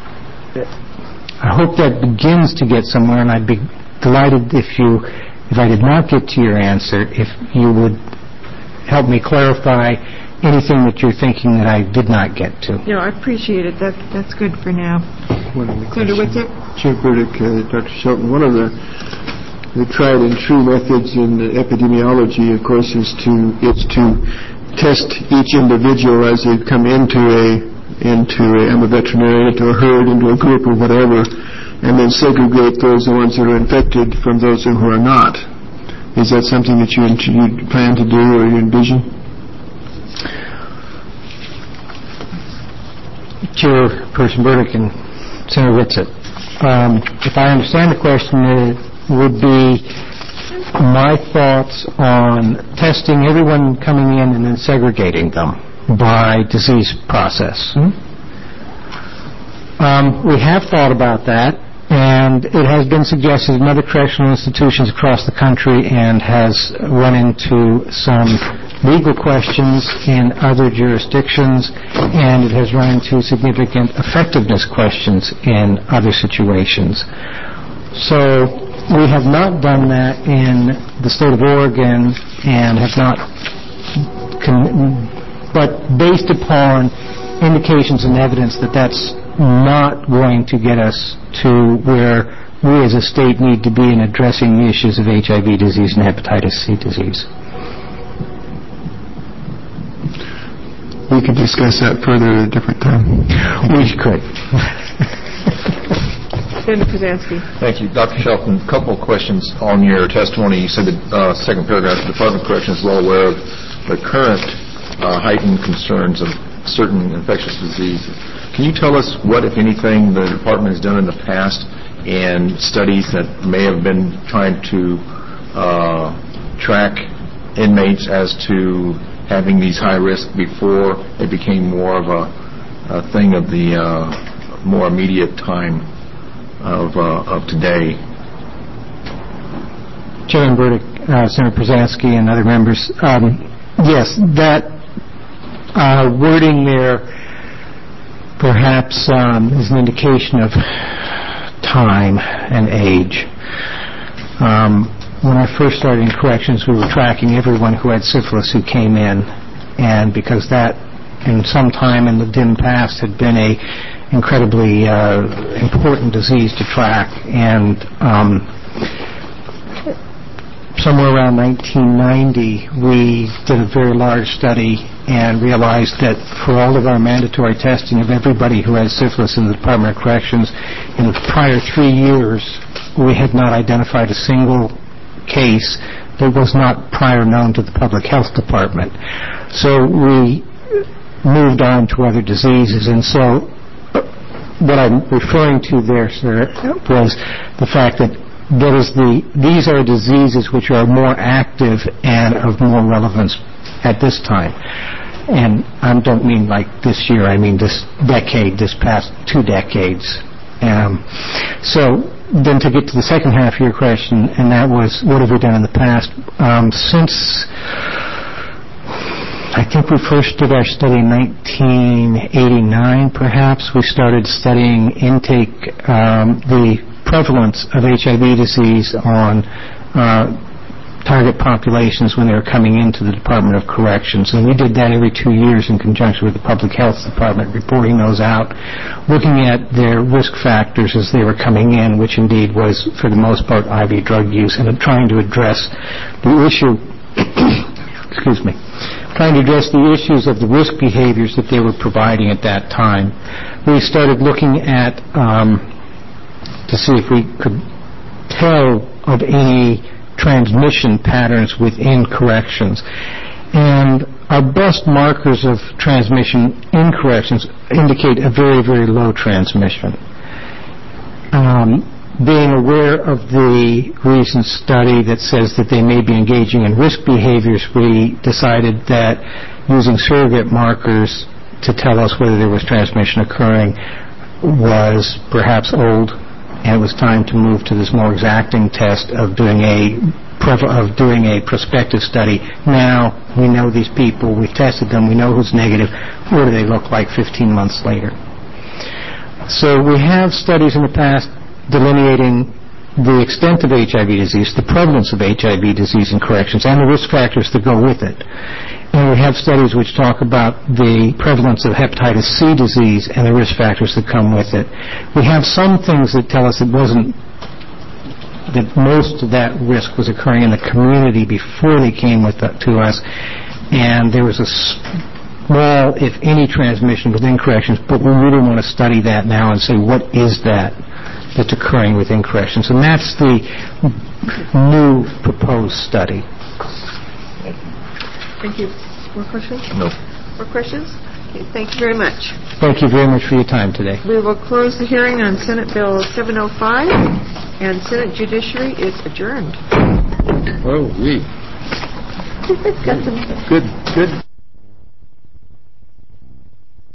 I hope that begins to get somewhere, and I'd be delighted if you, if I did not get to your answer, if you would help me clarify anything that you're thinking that I did not get to.
No, I appreciate it. That, that's good for now. Senator Whitsitt?
Chair Burdick, uh, Doctor Shelton, one of the, the tried and true methods in epidemiology, of course, is to, is to test each individual as they come into a into a, I'm a veterinarian, into a herd, into a group or whatever, and then segregate those the ones that are infected from those who are not. Is that something that you, you plan to do or you envision?
Chairperson Burdick and Senator Whitsitt, um, if I understand the question, it would be my thoughts on testing everyone coming in and then segregating them by disease process. Hmm? Um, we have thought about that, and it has been suggested in other correctional institutions across the country and has run into some legal questions in other jurisdictions, and it has run into significant effectiveness questions in other situations. So we have not done that in the state of Oregon and have not con- but based upon indications and evidence that that's not going to get us to where we as a state need to be in addressing the issues of H I V disease and hepatitis C disease.
We could discuss that further at a different time.
We could.
Senator Pruzansky.
Thank you. Doctor Shelton, a couple of questions on your testimony. You said the uh, second paragraph, the Department of Corrections is well aware of the current Uh, heightened concerns of certain infectious diseases. Can you tell us what, if anything, the department has done in the past and studies that may have been trying to uh, track inmates as to having these high risks before it became more of a, a thing of the uh, more immediate time of, uh, of today?
Chairman Burdick, uh, Senator Pruzansky, and other members, um, yes, that Uh, wording there perhaps um, is an indication of time and age. Um, when I first started in corrections, we were tracking everyone who had syphilis who came in, and because that, in some time in the dim past, had been a incredibly uh, important disease to track, and um, somewhere around nineteen ninety, we did a very large study and realized that for all of our mandatory testing of everybody who had syphilis in the Department of Corrections, in the prior three years, we had not identified a single case that was not prior known to the Public Health Department. So we moved on to other diseases, and so what I'm referring to there, sir, was the fact that there is the, these are diseases which are more active and of more relevance at this time. And I don't mean like this year, I mean this decade, this past two decades. Um, so then to get to the second half of your question, and that was, what have we done in the past? Um, since I think we first did our study in nineteen eighty-nine, perhaps, we started studying intake, um, the prevalence of H I V disease on uh, target populations when they were coming into the Department of Corrections. And we did that every two years in conjunction with the Public Health Department, reporting those out, looking at their risk factors as they were coming in, which indeed was, for the most part, I V drug use, and trying to address the issue, excuse me, trying to address the issues of the risk behaviors that they were providing at that time. We started looking at, um, to see if we could tell of any transmission patterns within corrections. And our best markers of transmission in corrections indicate a very, very low transmission. Um, being aware of the recent study that says that they may be engaging in risk behaviors, we decided that using surrogate markers to tell us whether there was transmission occurring was perhaps old, and it was time to move to this more exacting test of doing a of doing a prospective study. Now we know these people, we've tested them, we know who's negative. What do they look like fifteen months later? So we have studies in the past delineating the extent of H I V disease, the prevalence of H I V disease in corrections, and the risk factors that go with it. And we have studies which talk about the prevalence of hepatitis C disease and the risk factors that come with it. We have some things that tell us it wasn't, that most of that risk was occurring in the community before they came with the, to us, and there was a small, if any, transmission within corrections, but we really want to study that now and say, what is that that's occurring within corrections? And that's the new proposed study.
Thank you. More questions?
No.
More questions? Okay, thank you very much.
Thank you very much for your time today.
We will close the hearing on Senate Bill seven oh five, and Senate Judiciary is adjourned.
Oh, we.
Got some
Good, good.